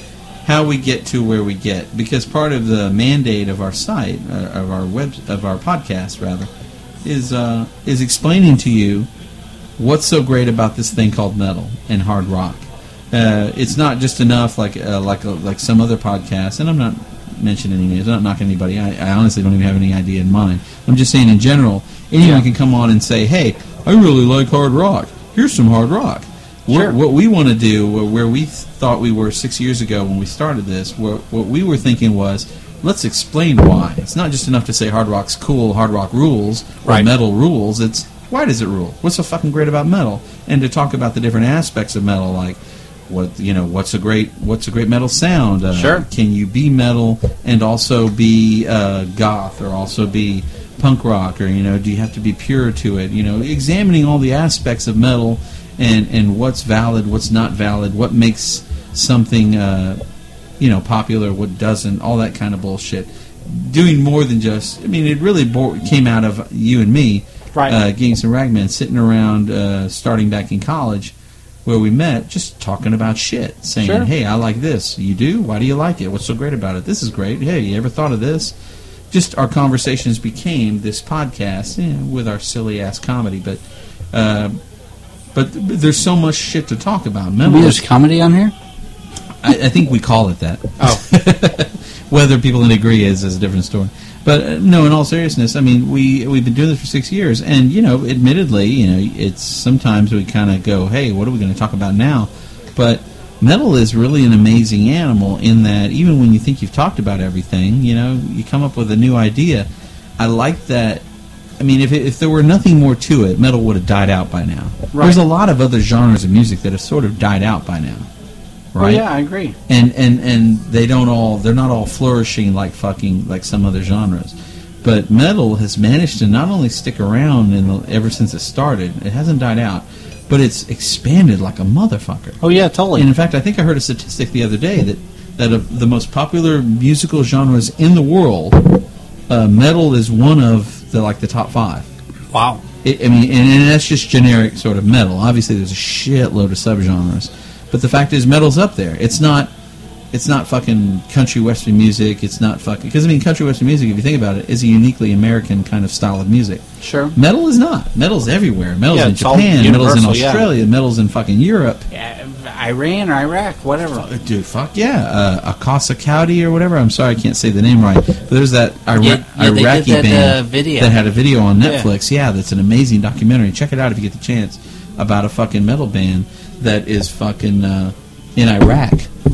how we get to where we get, because part of the mandate of our site, of our podcast rather, is explaining to you what's so great about this thing called metal and hard rock. It's not just enough like some other podcasts, and I'm not mentioning any names, I'm not knocking anybody. I honestly don't even have any idea in mind. I'm just saying in general, anyone can come on and say, hey, I really like hard rock. Here's some hard rock. Sure. What we want to do, where we thought we were 6 years ago when we started this, what we were thinking was, let's explain why. It's not just enough to say hard rock's cool, hard rock rules, or Right. metal rules. It's, why does it rule? What's so fucking great about metal? And to talk about the different aspects of metal, like what's a great metal sound? Sure. Can you be metal and also be goth, or also be punk rock, or do you have to be pure to it? Examining all the aspects of metal and what's valid, what's not valid, what makes something popular, what doesn't, all that kind of bullshit. Doing more than just, it really came out of you and me, Right. Gangs and Ragmen, sitting around, starting back in college, where we met, just talking about shit, saying, Sure. hey, I like this. You do? Why do you like it? What's so great about it? This is great. Hey, you ever thought of this? Just our conversations became this podcast, with our silly-ass comedy, but there's so much shit to talk about. There's comedy on here? I think we call it that. Oh. Whether people agree is a different story. But no, in all seriousness, we've been doing this for 6 years, and admittedly, it's sometimes we kind of go, hey, what are we going to talk about now? But metal is really an amazing animal in that even when you think you've talked about everything, you come up with a new idea. I like that. If there were nothing more to it, metal would have died out by now. Right. There's a lot of other genres of music that have sort of died out by now. Right? Well, yeah, I agree. And they're not all flourishing like some other genres. But metal has managed to not only stick around ever since it started, it hasn't died out, but it's expanded like a motherfucker. Oh, yeah, totally. And in fact, I think I heard a statistic the other day that of the most popular musical genres in the world, metal is one of the top 5. Wow. And that's just generic sort of metal. Obviously, there's a shitload of subgenres. But the fact is, metal's up there. It's not fucking country western music. It's not fucking... Because, country western music, if you think about it, is a uniquely American kind of style of music. Sure. Metal is not. Metal's everywhere. Metal's in it's all Japan. Metal's in universal, Australia. Metal's in fucking Europe. Iran or Iraq, whatever. Dude, fuck yeah. Akasa County or whatever. I'm sorry, I can't say the name right. But there's that Iraqi they did that, band video. that had a video on Netflix. Yeah, that's an amazing documentary. Check it out if you get the chance, about a fucking metal band that is fucking in Iraq.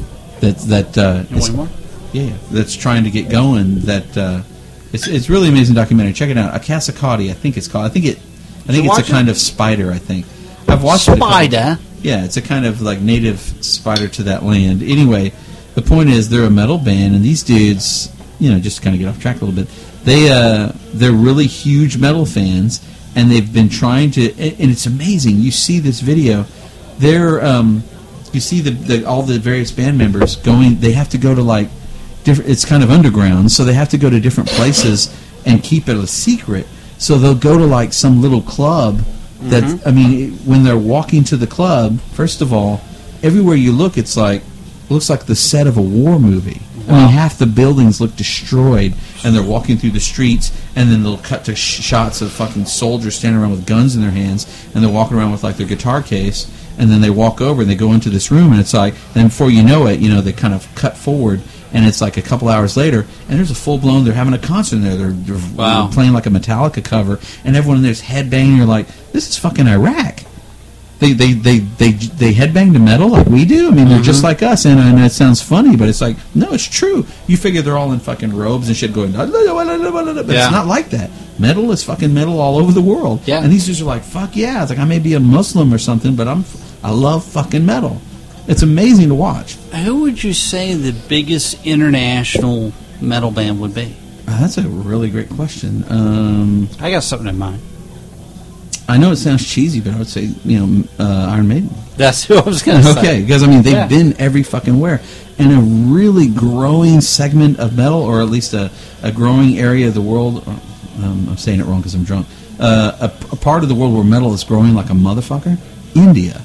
That's trying to get going. It's really amazing documentary. Check it out. Akasa County, I think it's called. I think it's a kind of spider. I think I've watched Spider. Yeah, it's a kind of like native spider to that land. Anyway, the point is they're a metal band, and these dudes, just to kind of get off track a little bit, they're really huge metal fans, and they've been trying to, and it's amazing. You see this video, you see all the various band members going. They have to go to different. It's kind of underground, so they have to go to different places and keep it a secret. So they'll go to some little club. That when they're walking to the club, first of all, everywhere you look, it looks like the set of a war movie. Wow. Half the buildings look destroyed, and they're walking through the streets, and then they'll cut to shots of fucking soldiers standing around with guns in their hands, and they're walking around with their guitar case, and then they walk over and they go into this room, and it's and before you know it, they kind of cut forward, and it's a couple hours later, and there's a full-blown, they're having a concert in there, they're playing a Metallica cover, and everyone in there's headbanging, you're like, this is fucking Iraq. They headbang to metal like we do. They're just like us, and it sounds funny, but it's no, it's true. You figure they're all in fucking robes and shit going, but it's not like that. Metal is fucking metal all over the world. Yeah. And these dudes are like, fuck yeah. It's I may be a Muslim or something, but I love fucking metal. It's amazing to watch. Who would you say the biggest international metal band would be? That's a really great question. I got something in mind. I know it sounds cheesy, but I would say, Iron Maiden. That's who I was going to say. Okay, because they've been every fucking where. And a really growing segment of metal, or at least a growing area of the world, I'm saying it wrong because I'm drunk, a part of the world where metal is growing like a motherfucker, India.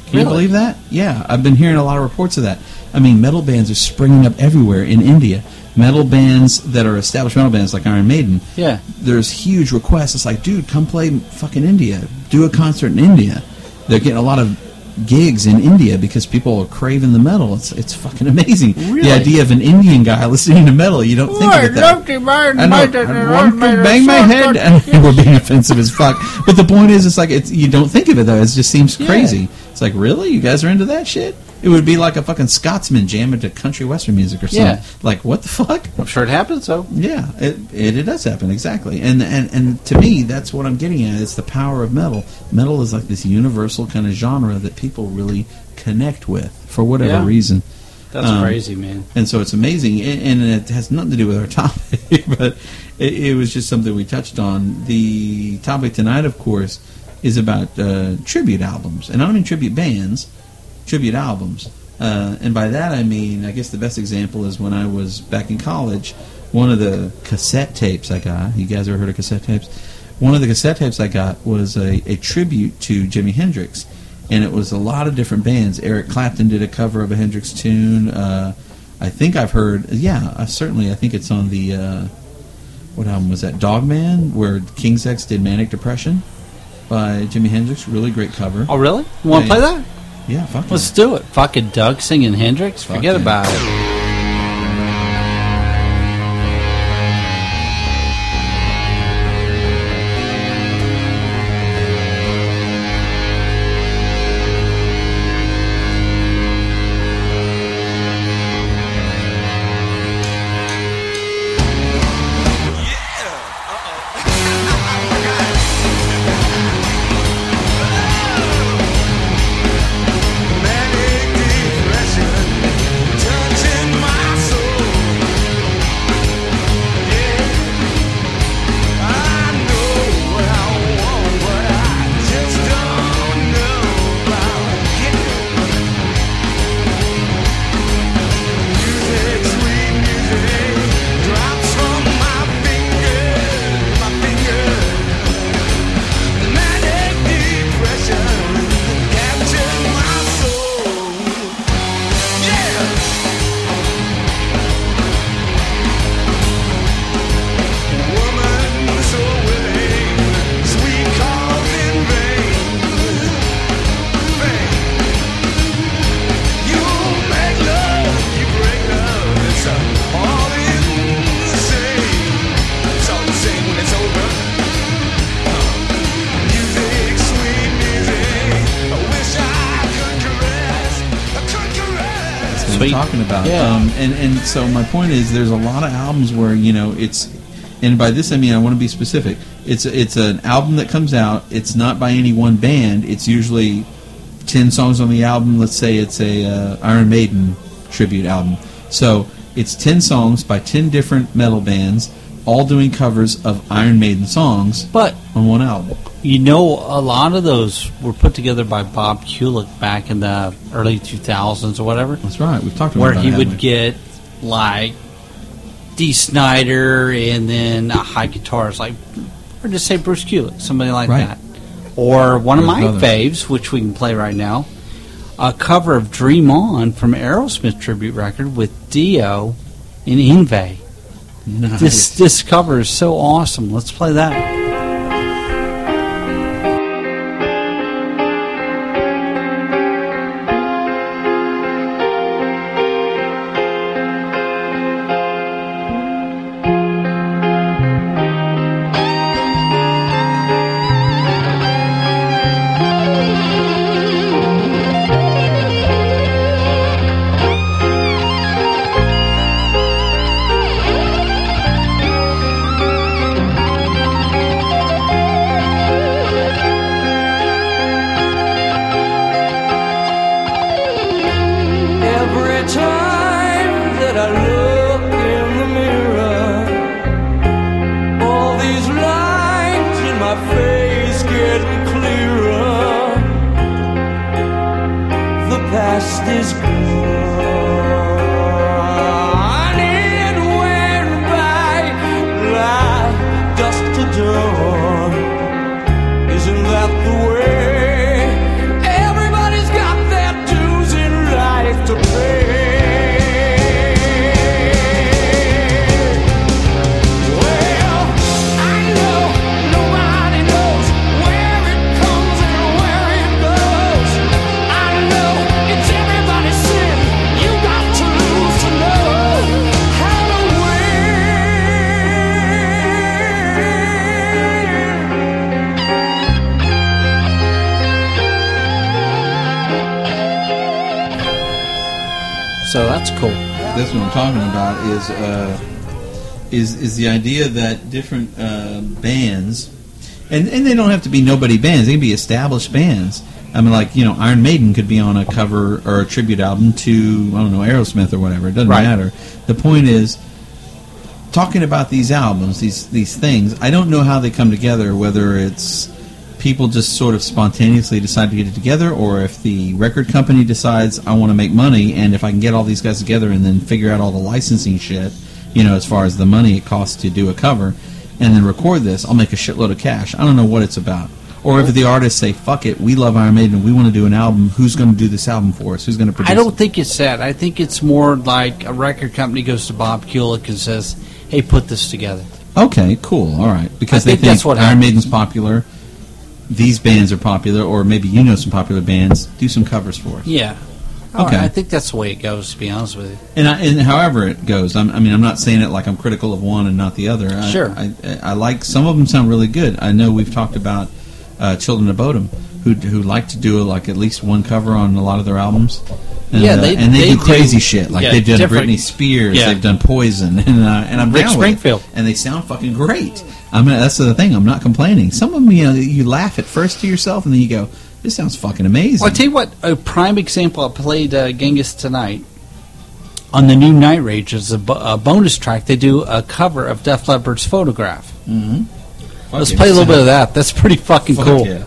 Can you believe that? Yeah, I've been hearing a lot of reports of that. I mean, metal bands are springing up everywhere in India. Metal bands that are established metal bands like Iron Maiden. Yeah. There's huge requests. It's like, dude, come play fucking India. Do a concert in India. They're getting a lot of gigs in India because people are craving the metal. It's fucking amazing. Really? The idea of an Indian guy listening to metal, you don't think of it that way. I want to bang my head, and we're being offensive as fuck. But the point is, it's like you don't think of it though. It just seems crazy. It's like, really, you guys are into that shit? It would be like a fucking Scotsman jamming to country western music or something. Yeah. Like, what the fuck? I'm sure it happens, though. Yeah, it does happen, exactly. And to me, that's what I'm getting at. It's the power of metal. Metal is like this universal kind of genre that people really connect with for whatever reason. That's crazy, man. And so it's amazing. And it has nothing to do with our topic, but it was just something we touched on. The topic tonight, of course, is about tribute albums. And I don't mean tribute bands, tribute albums. And by that I mean, I guess the best example is when I was back in college, one of the cassette tapes I got, you guys ever heard of cassette tapes? One of the cassette tapes I got was a tribute to Jimi Hendrix. And it was a lot of different bands. Eric Clapton did a cover of a Hendrix tune. I think I've heard, certainly I think it's on the, what album was that? Dogman, where King's X did Manic Depression by Jimi Hendrix. Really great cover. Oh, really? You want to play that? Yeah, fuck Let's do it. Fucking Doug singing Hendrix? Forget about it. Talking about. And so my point is, there's a lot of albums where, it's, and by this I mean I want to be specific. It's an album that comes out. It's not by any one band. It's usually 10 songs on the album. Let's say it's a Iron Maiden tribute album. So it's 10 songs by 10 different metal bands, all doing covers of Iron Maiden songs, but on one album. A lot of those were put together by Bob Kulick back in the early 2000s or whatever. That's right. We've talked about where that. He would get, like, Dee Snider and then a high guitarist, like, or just say Bruce Kulick, somebody like that. Or one of my faves, which we can play right now, a cover of Dream On from Aerosmith tribute record with Dio and Yngwie. Nice. This cover is so awesome. Let's play that. Isn't that the way? Everybody's got So that's cool. That's what I'm talking about. Is the idea that different bands, and they don't have to be nobody bands. They can be established bands. I mean, like, Iron Maiden could be on a cover or a tribute album to, I don't know, Aerosmith or whatever. It doesn't matter. The point is, talking about these albums, these things, I don't know how they come together, whether it's people just sort of spontaneously decide to get it together, or if the record company decides, I want to make money, and if I can get all these guys together and then figure out all the licensing shit, as far as the money it costs to do a cover, and then record this, I'll make a shitload of cash. I don't know what it's about. Or if the artists say, fuck it, we love Iron Maiden, we want to do an album, who's going to do this album for us? Who's going to produce it? I don't think it's that. I think it's more like a record company goes to Bob Kulick and says, hey, put this together. Okay, cool, all right. Because they think Iron Maiden's popular, these bands are popular, or maybe some popular bands, do some covers for us. Yeah. Okay. Right. I think that's the way it goes, to be honest with you. And however it goes, I'm not saying it like I'm critical of one and not the other. Sure. I like, some of them sound really good. I know we've talked about Children of Bodom, who like to do at least one cover on a lot of their albums. And, they do crazy shit. Like they've done Britney Spears, they've done Poison, and I'm Rick down Springfield, with it. And they sound fucking great. That's the thing. I'm not complaining. Some of them, you laugh at first to yourself, and then you go, "This sounds fucking amazing." Well, I'll tell you what. A prime example. I played Genghis Tonight on the new Night Rage as a bonus track. They do a cover of Def Leppard's Photograph. Mm-hmm. Let's play a little bit of that. That's pretty fucking cool. Yeah.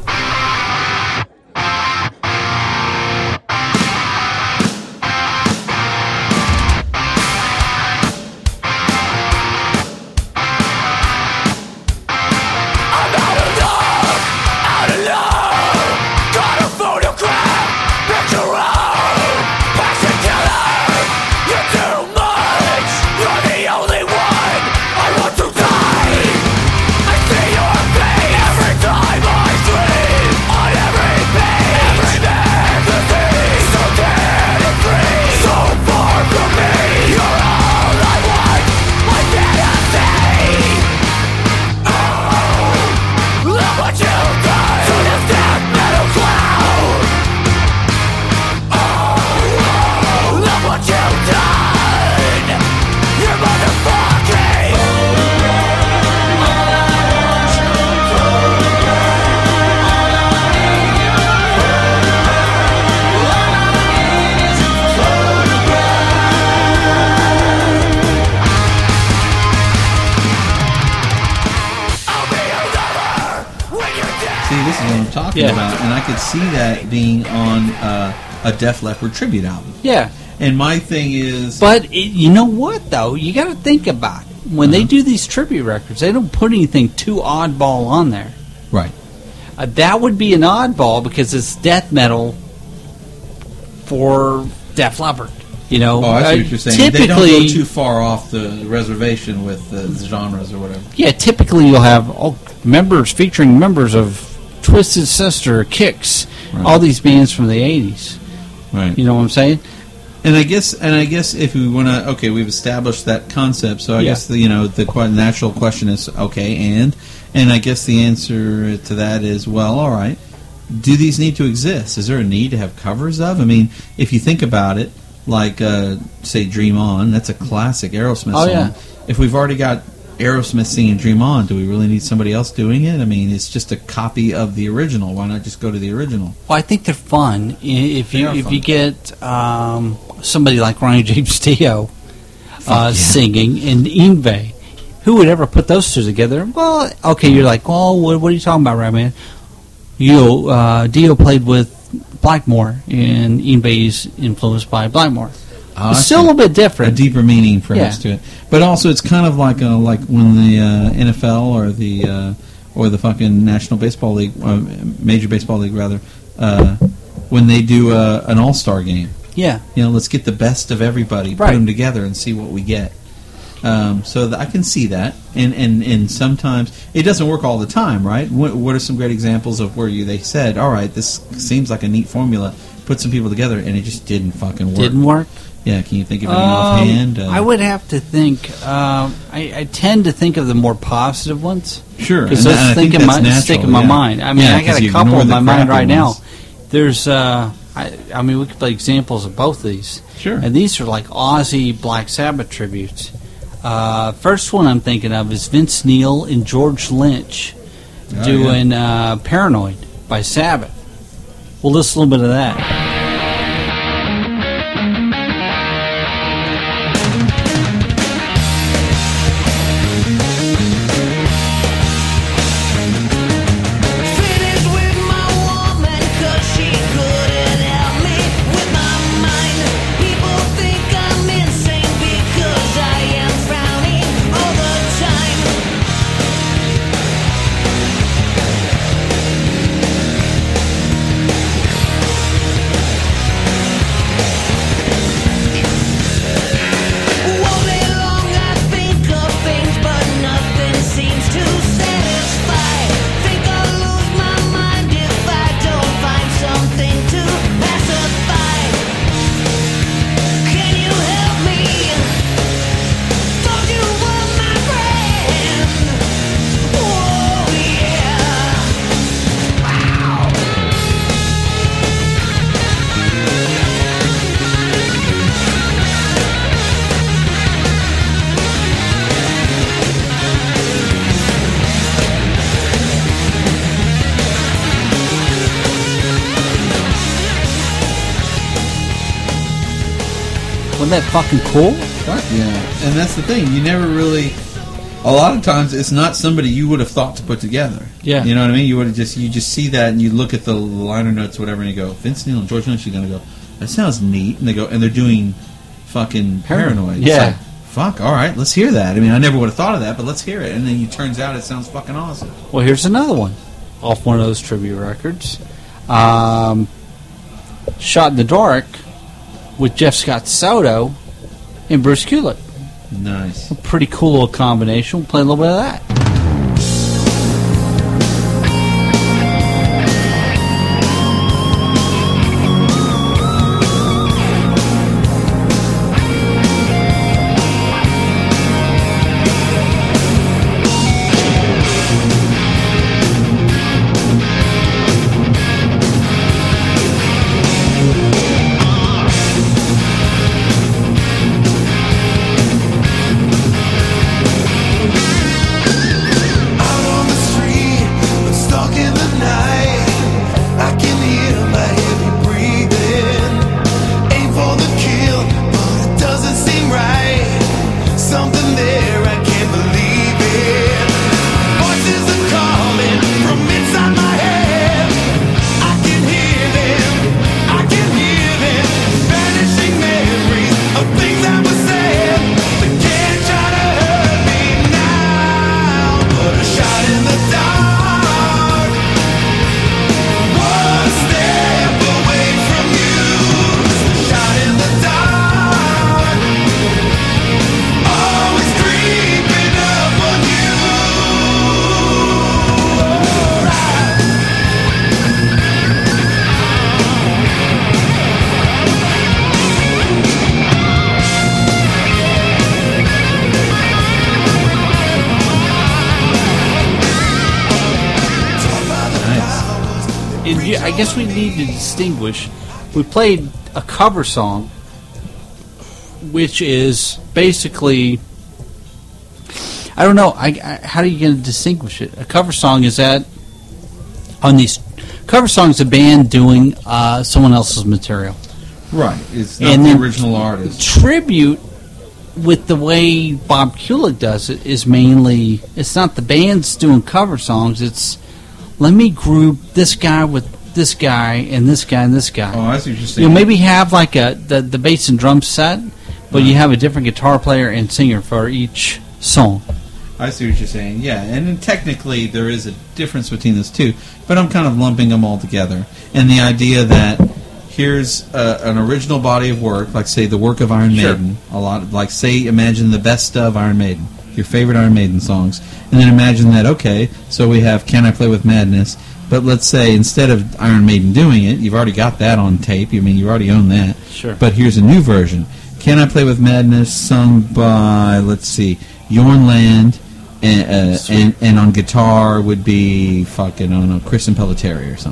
About, and I could see that being on a Def Leppard tribute album. Yeah. And my thing is... But you know what, though? You got to think about it. When they do these tribute records, they don't put anything too oddball on there. Right. That would be an oddball because it's death metal for Def Leppard. Oh, I see what you're saying. They don't go too far off the reservation with the genres or whatever. Yeah, typically you'll have members featuring members of Twisted Sister, Kicks, all these bands from the 80s. Right. You know what I'm saying? And I guess if we want to, we've established that concept. So I guess the natural question is, and I guess the answer to that is, well, all right. Do these need to exist? Is there a need to have covers of? I mean, if you think about it, like say "Dream On," that's a classic Aerosmith song. Yeah. If we've already got Aerosmith singing "Dream On," do we really need somebody else doing it? I mean, it's just a copy of the original. Why not just go to the original? Well, I think they're fun. If you get somebody like Ronnie James Dio singing and Yngwie, who would ever put those two together? Well, you're like, well, what are you talking about, right, man? Dio played with Blackmore, and Yngwie's influenced by Blackmore. It's still a little bit different. A deeper meaning, perhaps, to it. But also, it's kind of like when the NFL or the fucking National Baseball League, Major Baseball League, rather, when they do an all-star game. Yeah. Let's get the best of everybody, put them together, and see what we get. So I can see that, and sometimes it doesn't work all the time, right? What are some great examples of where they said, "All right, this seems like a neat formula. Put some people together," and it just didn't fucking work. Didn't work. Yeah, can you think of any offhand? I would have to think. I tend to think of the more positive ones. Sure, because those stick in my mind. I mean, I got a couple in my mind right now. There's I mean, we could play examples of both of these. Sure. And these are like Ozzy Black Sabbath tributes. First one I'm thinking of is Vince Neil and George Lynch doing Paranoid by Sabbath. We'll listen a little bit of that. Wasn't that fucking cool? Fuck yeah. And that's the thing. You never really... A lot of times, it's not somebody you would have thought to put together. Yeah. You know what I mean? You just see that, and you look at the liner notes, whatever, and you go, Vince Neil and George Lynch, you're going to go, that sounds neat. And they go, and they're doing fucking Paranoid. Yeah. It's like, fuck, all right, let's hear that. I mean, I never would have thought of that, but let's hear it. And then it turns out it sounds fucking awesome. Well, here's another one off one of those tribute records. Shot in the Dark with Jeff Scott Soto and Bruce Kulick. Nice. A pretty cool little combination. We'll play a little bit of that. I guess we need to distinguish. We played a cover song, which is basically, I don't know. How are you going to distinguish it? A cover song is that on these cover songs, a band doing someone else's material, right? It's not the original artist. Tribute, with the way Bob Kulick does it, is mainly, it's not the band's doing cover songs. It's, let me group this guy with this guy and this guy and this guy. Oh, I see what you're saying. You maybe have like the bass and drum set, but you have a different guitar player and singer for each song. I see what you're saying. Yeah, and then technically there is a difference between those two, but I'm kind of lumping them all together. And the idea that here's an original body of work, like say the work of Iron Maiden, a lot like say imagine the best of Iron Maiden, your favorite Iron Maiden songs, and then imagine that okay, so we have Can I Play With Madness. But let's say instead of Iron Maiden doing it, you've already got that on tape. I mean, you already own that. Sure. But here's a new version. Can I Play With Madness, sung by, let's see, Jorn Land, and on guitar would be fucking, I don't know, Kristen Pelletieri or something.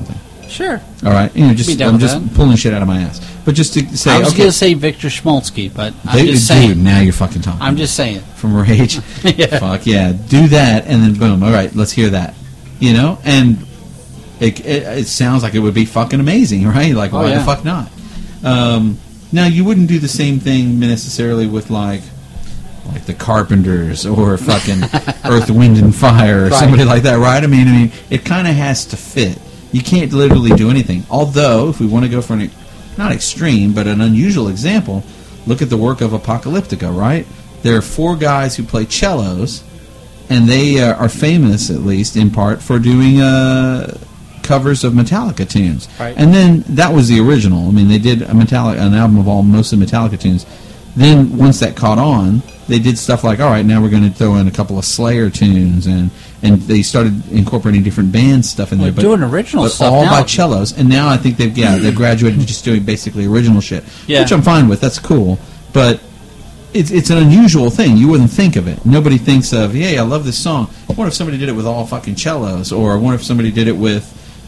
Sure. All right, Be just down I'm with just that. pulling shit out of my ass. But just to say, I was okay, going to say Victor Schmolsky, but I'm dude, just saying. now you're fucking talking. I'm just saying. From Rage. Yeah. Fuck yeah, do that, and then boom. All right, let's hear that. And it sounds like it would be fucking amazing, right? Like, why the fuck not? Now, you wouldn't do the same thing necessarily with like the Carpenters or fucking Earth, Wind, and Fire or somebody like that, right? I mean, it kind of has to fit. You can't literally do anything. Although, if we want to go for an not extreme, but an unusual example, look at the work of Apocalyptica, right? There are 4 guys who play cellos, and they are famous, at least in part, for doing covers of Metallica tunes. Right. And then that was the original. I mean, they did an album of most of the Metallica tunes. Then once that caught on, they did stuff like, all right, now we're going to throw in a couple of Slayer tunes, and they started incorporating different band stuff in there. They're doing original but stuff all now. by cellos. And now I think they've graduated to just doing basically original shit, Yeah. which I'm fine with. That's cool, but it's an unusual thing. You wouldn't think of it. Nobody thinks of, hey, I love this song. What if somebody did it with all fucking cellos, or what if somebody did it with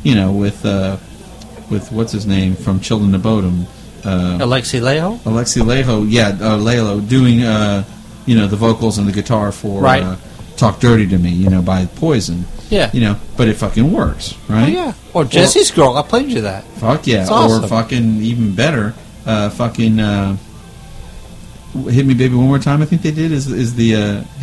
what's his name from Children of Bodom. Alexi Laiho? Alexi Laiho, Laiho doing the vocals and the guitar for "Talk Dirty to Me," by Poison. Yeah. But it fucking works, right? Oh, yeah. Or Jesse's Girl. I played you that. Fuck yeah. It's awesome. Or fucking even better, "Hit Me Baby One More Time." I think they did is the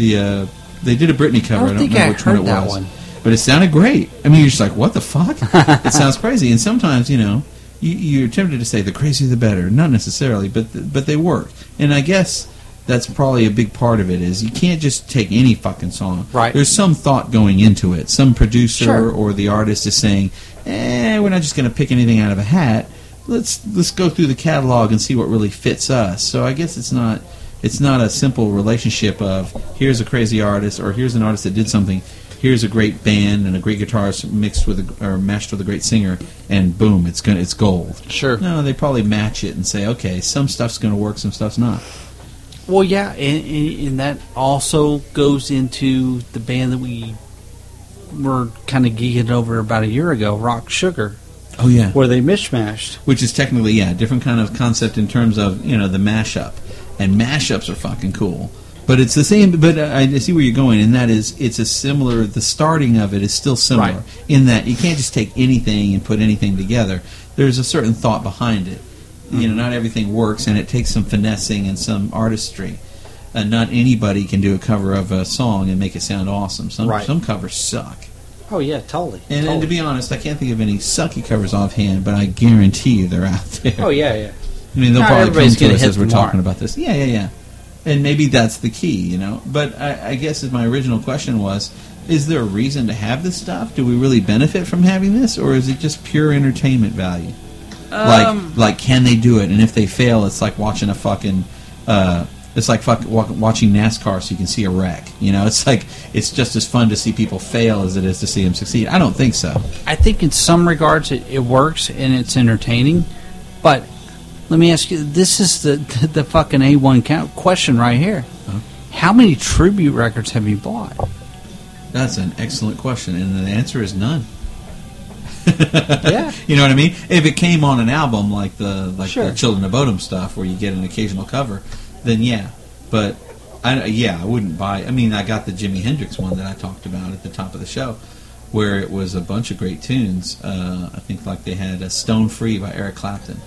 they did a Britney cover. I don't think know I which heard one it that was. one. But it sounded great. I mean, you're just like, what the fuck? It sounds crazy. And sometimes, you're tempted to say the crazier the better. Not necessarily, but they work. And I guess that's probably a big part of it is you can't just take any fucking song. Right. There's some thought going into it. Some producer Sure. or the artist is saying, we're not just going to pick anything out of a hat. Let's go through the catalog and see what really fits us. So I guess it's not a simple relationship of here's a crazy artist or here's an artist that did something. Here's a great band and a great guitarist mashed with a great singer, and boom, it's gold. Sure. No, they probably match it and say, okay, some stuff's going to work, some stuff's not. Well, yeah, and that also goes into the band that we were kind of geeking over about a year ago, Rock Sugar, Oh yeah, where they mishmashed. which is technically a different kind of concept in terms of the mashup, and mashups are fucking cool. But it's the same. But I see where you're going, and that is, it's a similar. The starting of it is still similar Right. in that you can't just take anything and put anything together. There's a certain thought behind it. Not everything works, and it takes some finessing and some artistry. And not anybody can do a cover of a song and make it sound awesome. Some covers suck. Oh, yeah, totally. And to be honest, I can't think of any sucky covers offhand, but I guarantee you they're out there. Oh, yeah, yeah. I mean, they'll Not probably come everybody's to gonna us hit as we're the talking mark. about this. Yeah. And maybe that's the key, But I guess my original question was, is there a reason to have this stuff? Do we really benefit from having this? Or is it just pure entertainment value? Like, can they do it? And if they fail, it's like watching a fucking... it's like watching NASCAR so you can see a wreck. It's like, it's just as fun to see people fail as it is to see them succeed. I don't think so. I think in some regards it works and it's entertaining, but let me ask you, this is the fucking A1 question right here. Uh-huh. How many tribute records have you bought? That's an excellent question, and the answer is none. Yeah. You know what I mean? If it came on an album like the Sure. Children of Bodom stuff, where you get an occasional cover, then yeah. But I wouldn't buy. I mean, I got the Jimi Hendrix one that I talked about at the top of the show, where it was a bunch of great tunes. I think like they had a "Stone Free" by Eric Clapton.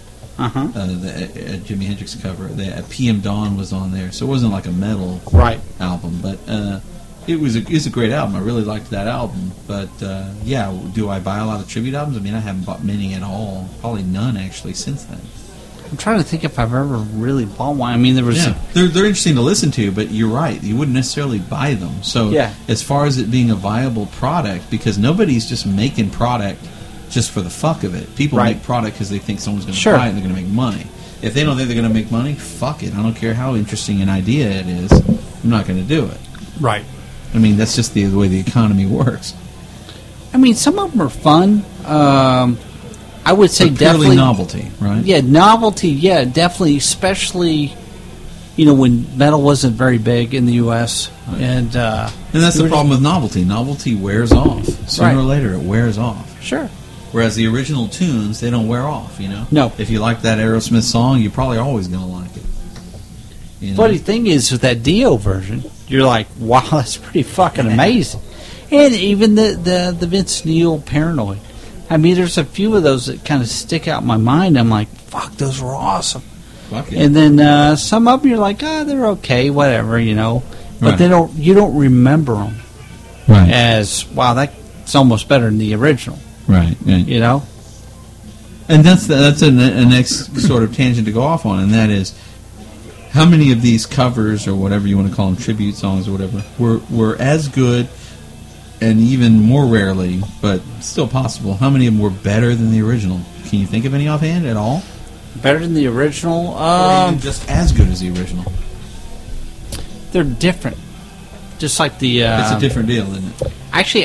The Jimi Hendrix cover. The PM Dawn was on there, so it wasn't like a metal album, but it's a great album. I really liked that album. But do I buy a lot of tribute albums? I mean, I haven't bought many at all. Probably none actually since then. I'm trying to think if I've ever really bought one. I mean, there was... Yeah, they're interesting to listen to, but you're right. You wouldn't necessarily buy them. So Yeah. as far as it being a viable product, because nobody's just making product just for the fuck of it. People Right. make product because they think someone's going to Sure. buy it and they're going to make money. If they don't think they're going to make money, fuck it. I don't care how interesting an idea it is. I'm not going to do it. Right. I mean, that's just the way the economy works. I mean, some of them are fun. I would say But purely definitely... novelty, right? Yeah, novelty, yeah, definitely, especially, when metal wasn't very big in the U.S. And that's the problem with novelty. Novelty wears off. Sooner Right. or later, it wears off. Sure. Whereas the original tunes, they don't wear off, you know? No. If you like that Aerosmith song, you're probably always going to like it. You know? Funny thing is, with that Dio version, you're like, wow, that's pretty fucking amazing. And even the Vince Neil Paranoid. I mean, there's a few of those that kind of stick out in my mind. I'm like, fuck, those were awesome. Fuck it. And then some of them, you're like, they're okay, whatever, you know. But Right. you don't remember them Right. as, wow, that's almost better than the original, Right. Right. you know. And that's a next sort of tangent to go off on, and that is how many of these covers or whatever you want to call them, tribute songs or whatever, were as good, and even more rarely, but still possible. How many of them were better than the original? Can you think of any offhand at all? Better than the original? Or even just as good as the original? They're different. Just like the... It's a different deal, isn't it? Actually,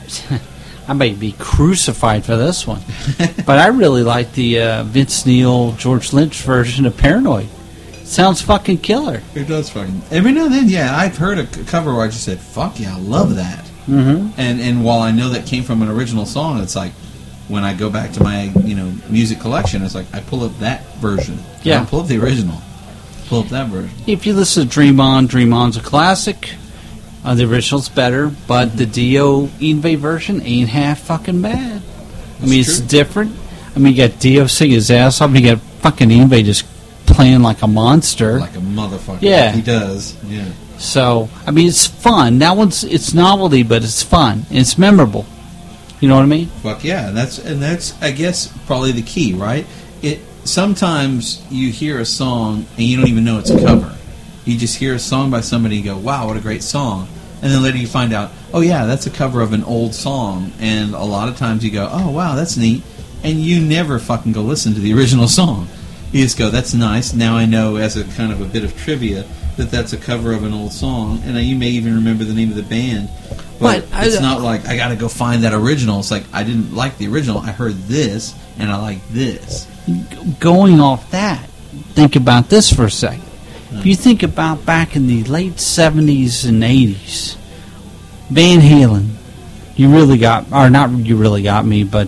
I may be crucified for this one, but I really like the Vince Neil, George Lynch version of Paranoid. Sounds fucking killer. It does fucking... Every now and then, yeah, I've heard a cover where I just said, fuck yeah, I love that. Mm-hmm. And while I know that came from an original song, it's like, when I go back to my, music collection, it's like, I pull up that version. Yeah. I don't pull up the original. Pull up that version. If you listen to Dream On's a classic. The original's better, but the Dio Yngwie version ain't half fucking bad. I mean, it's true. different. I mean, you got Dio singing his ass off, and you got fucking Yngwie just playing like a monster. Like a motherfucker. Yeah. He does. Yeah. So, I mean, it's fun. That one's, it's novelty, but it's fun. And it's memorable. You know what I mean? Fuck yeah. That's I guess, probably the key, right? Sometimes you hear a song and you don't even know it's a cover. You just hear a song by somebody and go, wow, what a great song. And then later you find out, oh yeah, that's a cover of an old song. And a lot of times you go, oh wow, that's neat. And you never fucking go listen to the original song. You just go, that's nice. Now I know, as a kind of a bit of trivia, that that's a cover of an old song. And you may even remember the name of the band. But it's not like, I got to go find that original. It's like, I didn't like the original. I heard this, and I like this. Going off that, think about this for a second. If you think about back in the late 70s and 80s, Van Halen, you really got, or not you really got me, but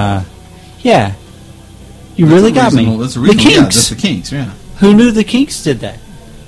yeah, you really got me. That's The original. Yeah, Kinks. that's the Kinks, yeah. Who knew the Kinks did that?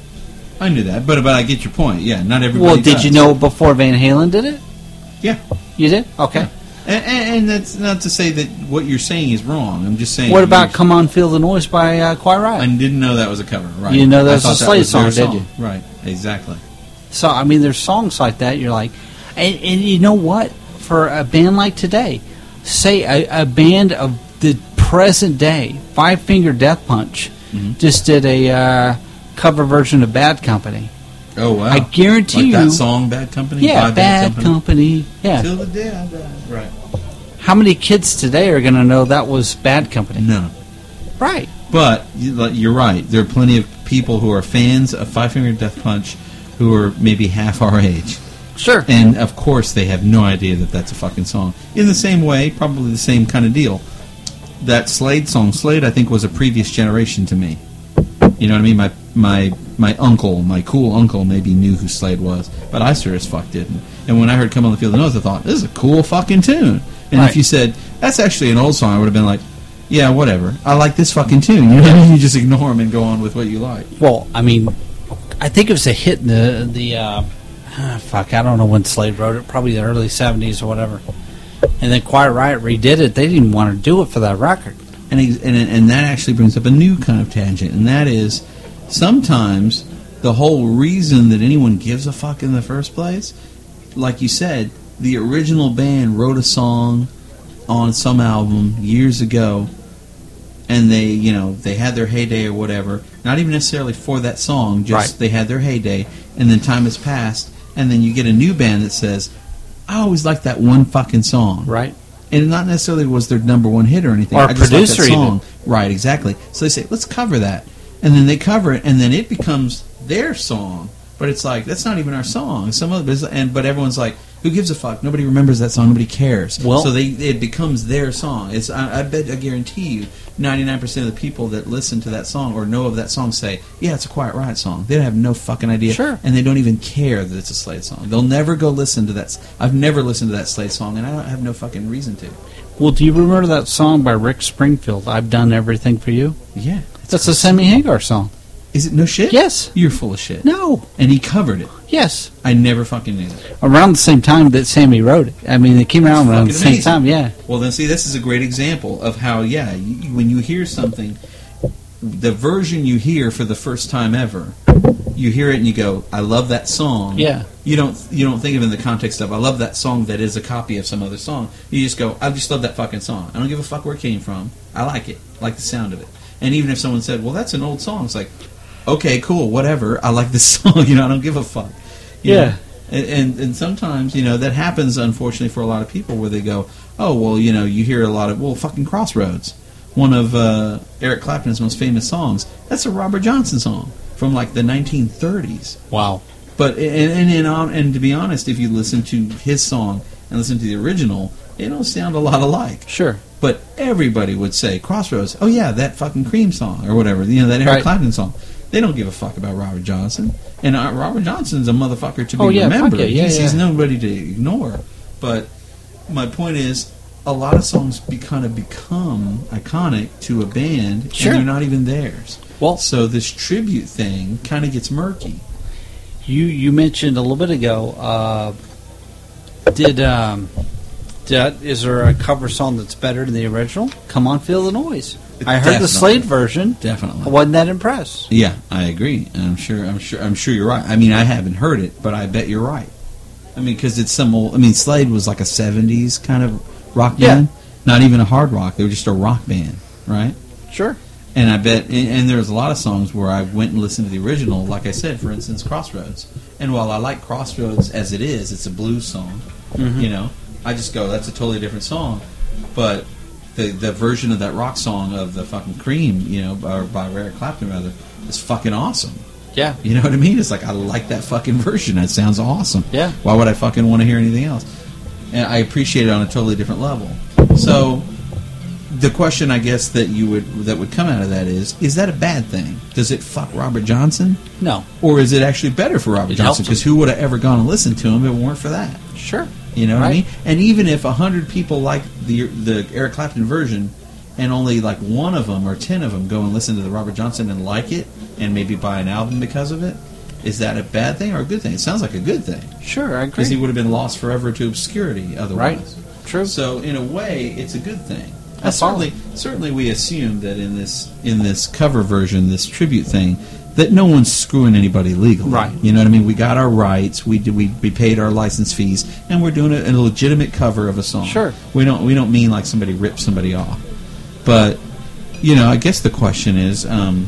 I knew that, but I get your point. Yeah, not everybody Well, did does. you know before Van Halen did it? Yeah. You did? Okay. And that's not to say that what you're saying is wrong. I'm just saying... What about Come On Feel the Noise by Quiet I Riot? didn't know that was a cover, right. You didn't know that I was a thought Slade was their song, did you? Right, exactly. So, I mean, there's songs like that, you're like... And you know what? For a band like today, say a band of the present day, Five Finger Death Punch, just did a cover version of Bad Company. Oh, wow. I guarantee like you... that song, Bad Company? Yeah, By Bad Company. Yeah. Till the day I die. Right. How many kids today are going to know that was Bad Company? No. Right. But you're right. There are plenty of people who are fans of Five Finger Death Punch who are maybe half our age. Sure. And, of course, they have no idea that that's a fucking song. In the same way, probably the same kind of deal. That Slade song, Slade, I think, was a previous generation to me. You know what I mean? My uncle, my cool uncle, maybe knew who Slade was, but I sure as fuck didn't. And when I heard Come on the Field of Notes, I thought, this is a cool fucking tune. And Right. if you said, that's actually an old song, I would have been like, yeah, whatever. I like this fucking tune. You know what I mean? You just ignore them and go on with what you like. Well, I mean, I think it was a hit in fuck, I don't know when Slade wrote it, probably the early 70s or whatever. And then Quiet Riot redid it. They didn't want to do it for that record. And that actually brings up a new kind of tangent, and that is sometimes the whole reason that anyone gives a fuck in the first place, like you said, the original band wrote a song on some album years ago, and they had their heyday or whatever, not even necessarily for that song, just Right. they had their heyday, and then time has passed, and then you get a new band that says, I always liked that one fucking song. Right. And not necessarily was their number one hit or anything. Or I just like that producer even. song. Right, exactly. So they say, let's cover that. And then they cover it, and then it becomes their song. But it's like, that's not even our song. Some other but everyone's like, who gives a fuck? Nobody remembers that song. Nobody cares. Well- so it becomes their song. It's I guarantee you, 99% of the people that listen to that song or know of that song say, yeah, it's a Quiet Riot song. They have no fucking idea. Sure. And they don't even care that it's a Slade song. They'll never go listen to that. I've never listened to that Slade song, and I have no fucking reason to. Well, do you remember that song by Rick Springfield, I've Done Everything for You? Yeah. That's a Sammy Hagar song. Is it no shit? Yes. You're full of shit. No. And he covered it. Yes. I never fucking knew that. Around the same time that Sammy wrote it. I mean, it came out around the same time, yeah. Well, then, see, this is a great example of how, when you hear something, the version you hear for the first time ever, you hear it and you go, I love that song. Yeah. You don't think of it in the context of, I love that song that is a copy of some other song. You just go, I just love that fucking song. I don't give a fuck where it came from. I like it. I like the sound of it. And even if someone said, well, that's an old song, it's like, okay, cool, whatever. I like this song. I don't give a fuck. You know? And sometimes, that happens, unfortunately, for a lot of people where they go, oh, well, you hear a lot of, fucking Crossroads. One of Eric Clapton's most famous songs. That's a Robert Johnson song from, like, the 1930s. Wow. But, and to be honest, if you listen to his song and listen to the original, they don't sound a lot alike. Sure. But everybody would say, Crossroads, oh yeah, that fucking Cream song, or whatever, that Eric Clapton song. They don't give a fuck about Robert Johnson. And Robert Johnson's a motherfucker to be remembered. He's nobody to ignore. But my point is, a lot of songs kind of become iconic to a band, and they're not even theirs. Well, so this tribute thing kind of gets murky. You mentioned a little bit ago, is there a cover song that's better than the original? Come On, Feel the Noise. I heard the Slade version. Definitely. I wasn't that impressed. Yeah, I agree. And I'm sure you're right. I mean, I haven't heard it, but I bet you're right. I mean, because it's some old. I mean, Slade was like a '70s kind of rock band, not even a hard rock. They were just a rock band, right? Sure. And I bet, and there's a lot of songs where I went and listened to the original. Like I said, for instance, Crossroads. And while I like Crossroads as it is, it's a blues song. Mm-hmm. I just go, that's a totally different song. But the version of that rock song of the fucking Cream, or by Eric Clapton rather, is fucking awesome. Yeah. You know what I mean? It's like, I like that fucking version. That sounds awesome. Yeah. Why would I fucking want to hear anything else? And I appreciate it on a totally different level. So the question, I guess, that would come out of that is that a bad thing? Does it fuck Robert Johnson? No. Or is it actually better for Robert Johnson? Because who would have ever gone and listened to him if it weren't for that? Sure. You know what I mean? And even if 100 people like the Eric Clapton version, and only like one of them or 10 of them go and listen to the Robert Johnson and like it, and maybe buy an album because of it, is that a bad thing or a good thing? It sounds like a good thing. Sure, I agree. Because he would have been lost forever to obscurity otherwise. Right. True. So in a way, it's a good thing. Absolutely. Certainly, we assume that in this cover version, this tribute thing, that no one's screwing anybody legally. Right. You know what I mean? We got our rights. We paid our license fees, and we're doing a legitimate cover of a song. Sure. We don't mean like somebody ripped somebody off. But I guess the question is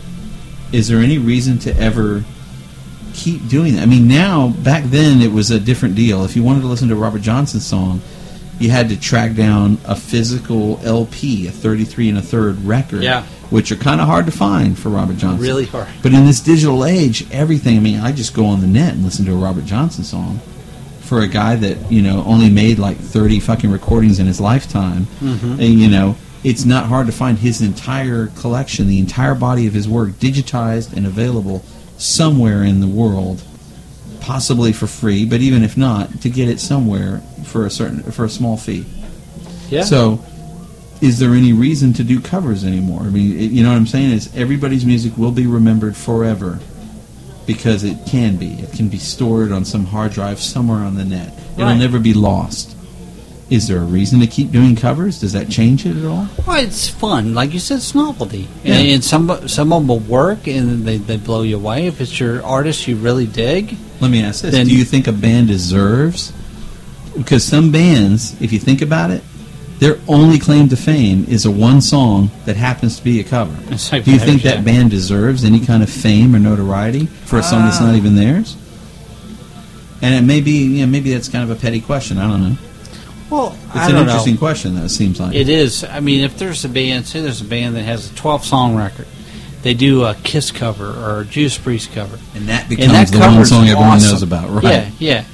there any reason to ever keep doing that? I mean, now, back then, it was a different deal. If you wanted to listen to a Robert Johnson song, you had to track down a physical LP, a 33 1/3 record, which are kind of hard to find for Robert Johnson. Really hard. But in this digital age, everything, I mean, I just go on the net and listen to a Robert Johnson song for a guy that, only made like 30 fucking recordings in his lifetime. Mm-hmm. And, it's not hard to find his entire collection, the entire body of his work, digitized and available somewhere in the world, possibly for free, but even if not, to get it somewhere for a small fee. Yeah. So, is there any reason to do covers anymore? I mean, you know what I'm saying? Is everybody's music will be remembered forever because it can be. It can be stored on some hard drive somewhere on the net. It'll never be lost. Is there a reason to keep doing covers? Does that change it at all? Well, it's fun. Like you said, it's novelty. Yeah. And some of them will work, and they blow you away. If it's your artist you really dig. Let me ask this. Then, do you think a band deserves... Because some bands, if you think about it, their only claim to fame is a one song that happens to be a cover. Like do you think that band deserves any kind of fame or notoriety for a song that's not even theirs? And it may be, maybe that's kind of a petty question. I don't know. Well, it's an interesting question, though, it seems like. It is. I mean, if there's a band, say there's a band that has a 12-song record, they do a Kiss cover or a Judas Priest cover. And that becomes the one song everyone knows about, right? Yeah.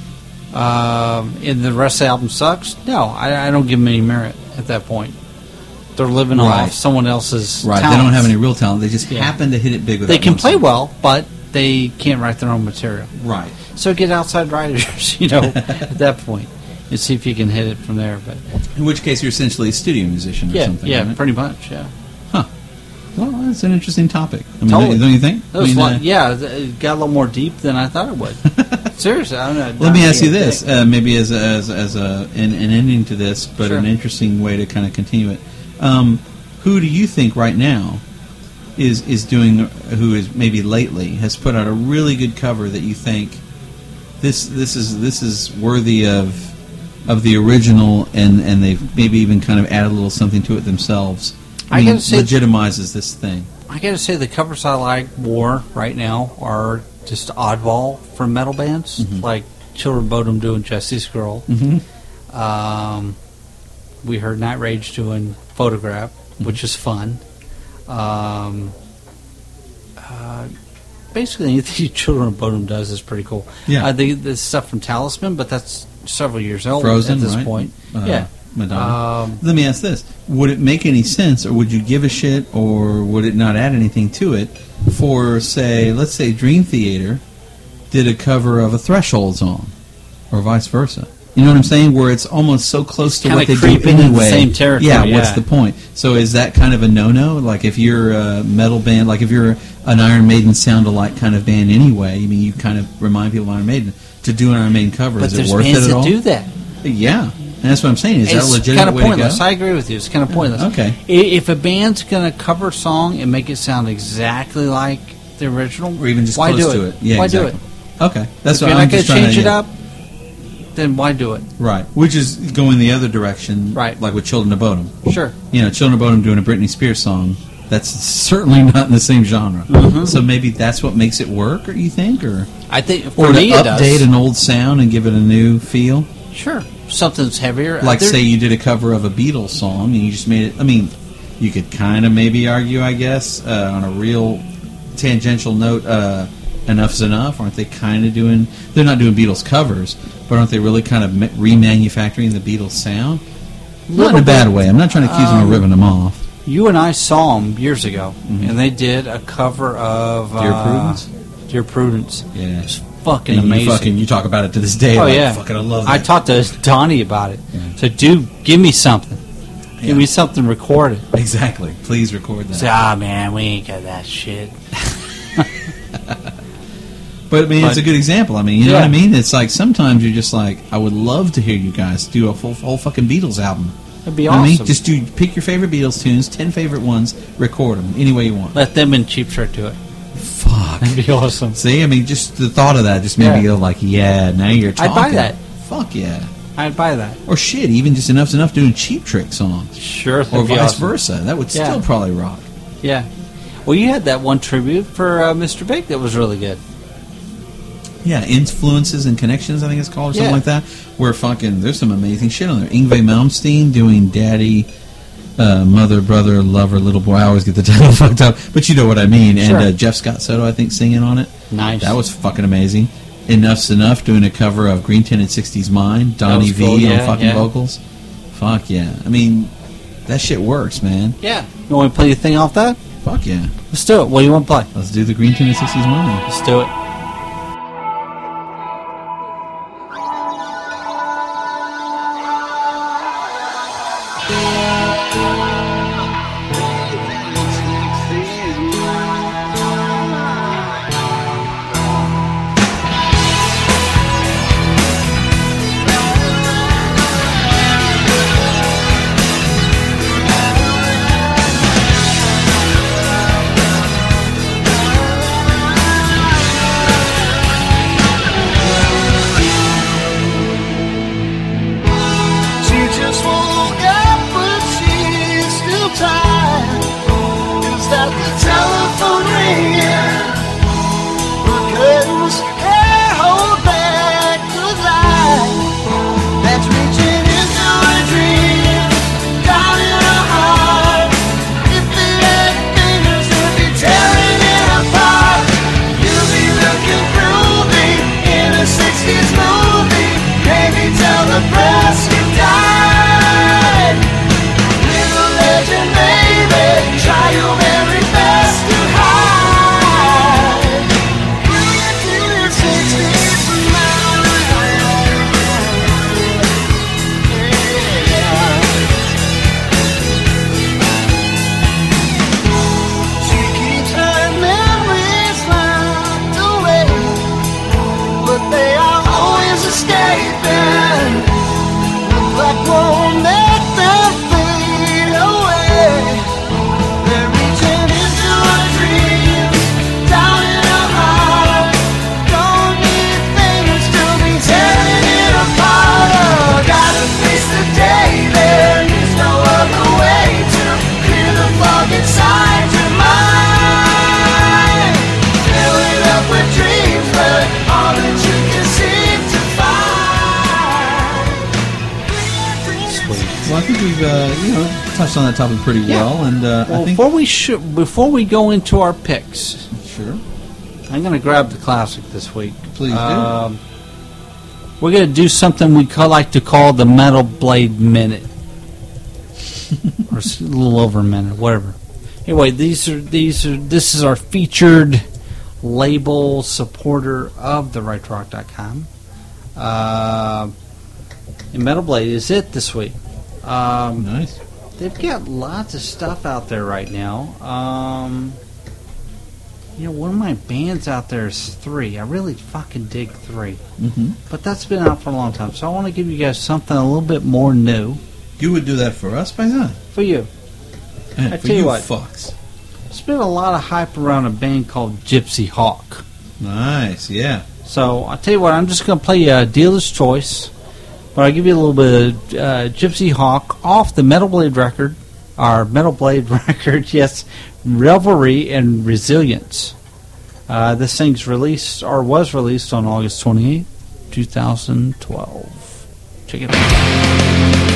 And the rest of the album sucks? No, I don't give them any merit at that point. They're living off someone else's talent. They don't have any real talent. They just happen to hit it big with They can play well, but they can't write their own material. Right. So get outside writers, at that point. and see if you can hit it from there. But In which case, you're essentially a studio musician or something. Right? pretty much, yeah. Well, that's an interesting topic. I mean, Totally. don't you think? That was it got a little more deep than I thought it would. Seriously, I don't know. Let me ask you this, maybe as an ending to this, but Sure. an interesting way to kind of continue it. Who do you think right now is doing? Who is maybe lately has put out a really good cover that you think this is worthy of the original, and they've maybe even kind of added a little something to it themselves. I mean, gotta say, legitimizes this thing. I gotta say the covers I like more right now are just oddball from metal bands, like Children of Bodom doing Jesse's Girl. We heard Night Rage doing Photograph, which is fun. Basically, anything Children of Bodom does is pretty cool. Yeah. The stuff from Talisman, but that's several years old Frozen, at this right? point. Yeah. Madonna. Let me ask this: would it make any sense, or would you give a shit, or would it not add anything to it? For let's say Dream Theater did a cover of a Threshold song, or vice versa. You know what I'm saying? Where it's almost so close to Kinda what they do creeping into the anyway. same territory, Yeah. yeah. What's the point? So is that kind of a no-no? Like if you're a metal band, like if you're an Iron Maiden sound-alike kind of band anyway, I mean, you kind of remind people of Iron Maiden to do an Iron Maiden cover. But Is there's it worth bands it at that all? do that. Yeah. And that's what I'm saying. Is that a It's legitimate kind of way to pointless. go? I agree with you. It's kind of pointless. Okay. If a band's going to cover a song and make it sound exactly like the original, Or even just why close do to it? it. Yeah, why exactly. do it? Okay. That's If what you're I'm not going just to trying change to it up, then why do it? Right. Which is going the other direction. Right. Like with Children of Bodom. Sure. You know, Children of Bodom doing a Britney Spears song. That's certainly not in the same genre. So maybe that's what makes it work, or you think? Or I think for or to me it update does. an old sound and give it a new feel? Sure. Something's heavier. Like, There- say you did a cover of a Beatles song and you just made it. I mean, you could kind of maybe argue, I guess, on a real tangential note, Enough's Enough. Aren't they kind of doing. They're not doing Beatles covers, but aren't they really kind of remanufacturing the Beatles sound? Not in a bad way. I'm not trying to accuse them of ripping them off. You and I saw them years ago, and they did a cover of Dear Prudence? Dear Prudence. Yeah. It's fucking And amazing. you talk about it to this day. Oh like, yeah, fucking I love that. I talked to Donnie about it. Yeah. So, dude, give me something. Give me something recorded. Exactly. Please record that. Say, man, we ain't got that shit. But I mean, it's a good example. I mean, you know Yeah. what I mean? It's like sometimes you're just like, I would love to hear you guys do a whole fucking Beatles album. That'd be You know what I mean? awesome. Just pick your favorite Beatles tunes, 10 favorite ones, record them any way you want. Let them and Cheap Trick do it. Fuck. That'd be awesome. See, I mean, just the thought of that just made Yeah. me go like, yeah, now you're talking. I'd buy that. Fuck yeah. I'd buy that. Or shit, even just Enough's Enough doing Cheap Trick songs. Sure. Or that'd be vice awesome. versa. That would Yeah. still probably rock. Yeah. Well, you had that one tribute for Mr. Big that was really good. Yeah, Influences and Connections, I think it's called, or something Yeah. like that. Where fucking, there's some amazing shit on there. Yngwie Malmsteen doing Daddy, Mother, Brother, Lover, Little Boy. I always get the title fucked up, but you know what I mean. Sure. And Jeff Scott Soto, I think, singing on it. Nice. That was fucking amazing. Enough's Enough doing a cover of Green Tinted 60s Mind, Donnie was V cool, on yeah, fucking yeah. vocals. Fuck yeah. I mean, that shit works, man. Yeah. You want to play the thing off that? Fuck yeah. Let's do it. What do you want to play? Let's do the Green Tinted 60s Mind. Let's do it. She just woke up, but she's week? Well, I think we've touched on that topic pretty well, and I think Before we go into our picks, sure. I'm going to grab the classic this week. Please do. We're going to do something we like to call the Metal Blade Minute, or a little over a minute, whatever. Anyway, this is our featured label supporter of the RightToRock.com. And Metal Blade is it this week. Nice. They've got lots of stuff out there right now. One of my bands out there is 3. I really fucking dig 3. Mm-hmm. But that's been out for a long time, so I want to give you guys something a little bit more new. You would do that for us, Paisan? For you. Man, I for tell you you what. fucks. There's been a lot of hype around a band called Gypsy Hawk. Nice, yeah. So, I'll tell you what, I'm just going to play a dealer's choice, but I'll give you a little bit of Gypsy Hawk off the Metal Blade record, yes, Revelry and Resilience. This thing's released, or was released on August 28th, 2012. Check it out.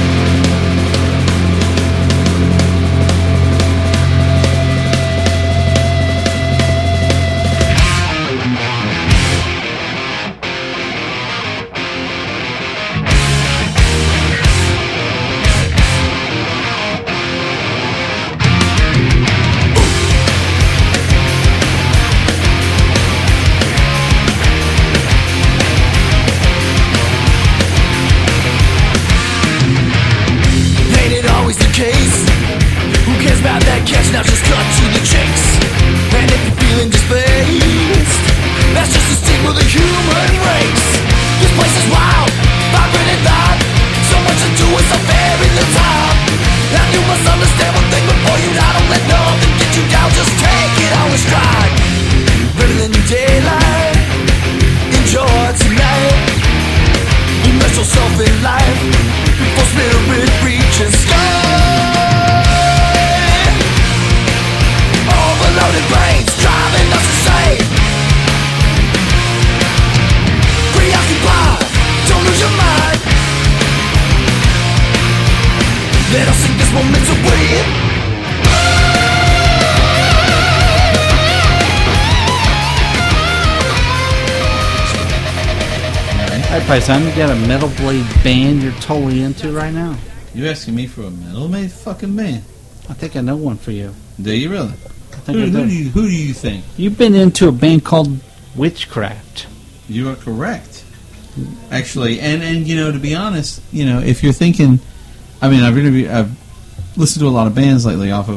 Paisan, you got a Metal Blade band you're totally into right now? You asking me for a Metal Blade fucking band? I think I know one for you. Do you really? I think Who do you think? You've been into a band called Witchcraft. You are correct. Actually, and to be honest, if you're thinking, I mean, I've listened to a lot of bands lately off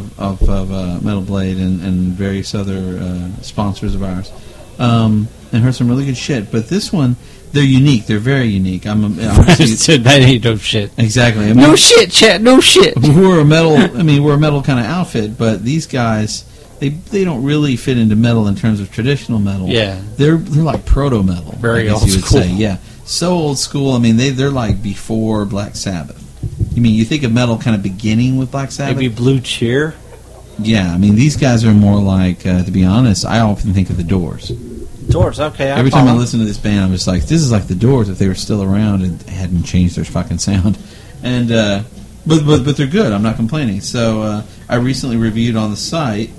of Metal Blade and various other sponsors of ours, and heard some really good shit. But this one, they're unique. They're very unique. That ain't no shit. Exactly. I mean, no shit, chat. No shit. We're a metal kind of outfit, but these guys, they don't really fit into metal in terms of traditional metal. Yeah, they're like proto metal. Very old you would school. Say. Yeah, so old school. I mean, they're like before Black Sabbath. You mean you think of metal kind of beginning with Black Sabbath? Maybe Blue Cheer. Yeah, I mean these guys are more like, to be honest, I often think of the Doors. Doors, okay. Every time I listen to this band, I'm just like, this is like the Doors if they were still around and hadn't changed their fucking sound. And but they're good. I'm not complaining. So I recently reviewed on the site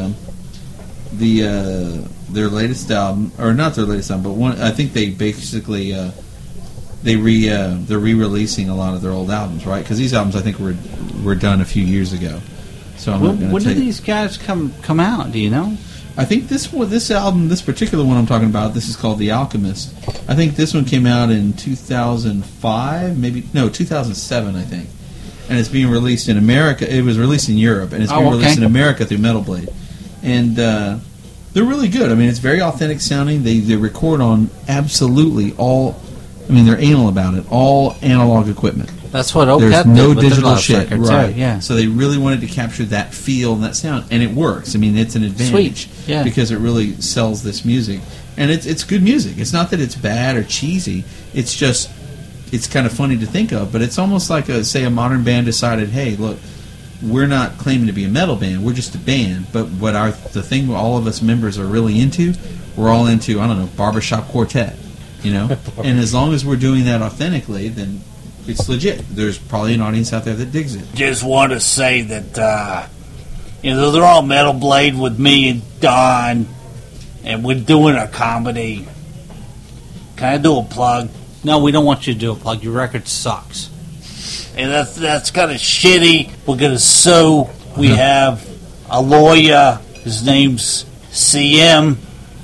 their latest album, or not their latest album, but one. I think they basically they're re-releasing a lot of their old albums, right? Because these albums I think were done a few years ago. So I'm not going to. When did these guys come out? Do you know? I think this album, this particular one I'm talking about, this is called The Alchemist. I think this one came out in 2005, 2007, I think. And it's being released in America. It was released in Europe, and it's being released in America through Metal Blade. And they're really good. I mean, it's very authentic sounding. They record on absolutely all. I mean, they're anal about it. All analog equipment. That's what OPEP There's did no with digital their shit, record, right? too, yeah. So they really wanted to capture that feel and that sound, and it works. I mean, it's an advantage, yeah, because it really sells this music, and it's good music. It's not that it's bad or cheesy. It's just it's kind of funny to think of, but it's almost like a modern band decided, hey, look, we're not claiming to be a metal band. We're just a band, but the thing all of us members are really into, we're all into, I don't know, barbershop quartet, And as long as we're doing that authentically, then It's legit. There's probably an audience out there that digs it. Just want to say that, they're all Metal Blade with me and Don, and we're doing a comedy. Can I do a plug? No, we don't want you to do a plug. Your record sucks. And that's kind of shitty. We're going to sue. We have a lawyer. His name's CM.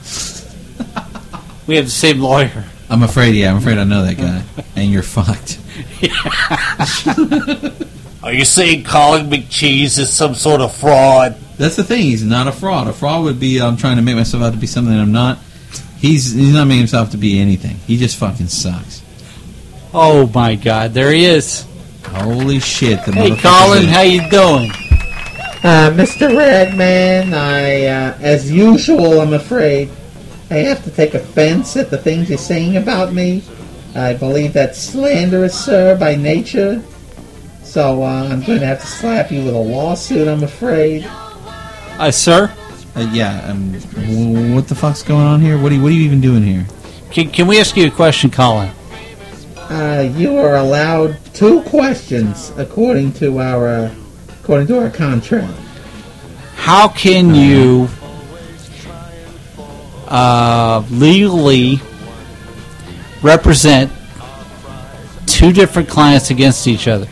We have the same lawyer. I'm afraid I know that guy. And you're fucked. Are you saying Colin McCheese is some sort of fraud? That's the thing. He's not a fraud. A fraud would be I'm trying to make myself out to be something that I'm not. He's not making himself to be anything. He just fucking sucks. Oh my God, there he is. Holy shit! The Hey, Colin, how you doing? Mr. Ragman, as usual, I'm afraid I have to take offense at the things you're saying about me. I believe that's slanderous, sir, by nature. So I'm going to have to slap you with a lawsuit, I'm afraid. Sir? What the fuck's going on here? What are you even doing here? Can we ask you a question, Colin? You are allowed 2 questions according to our contract. How can you legally represent 2 different clients against each other?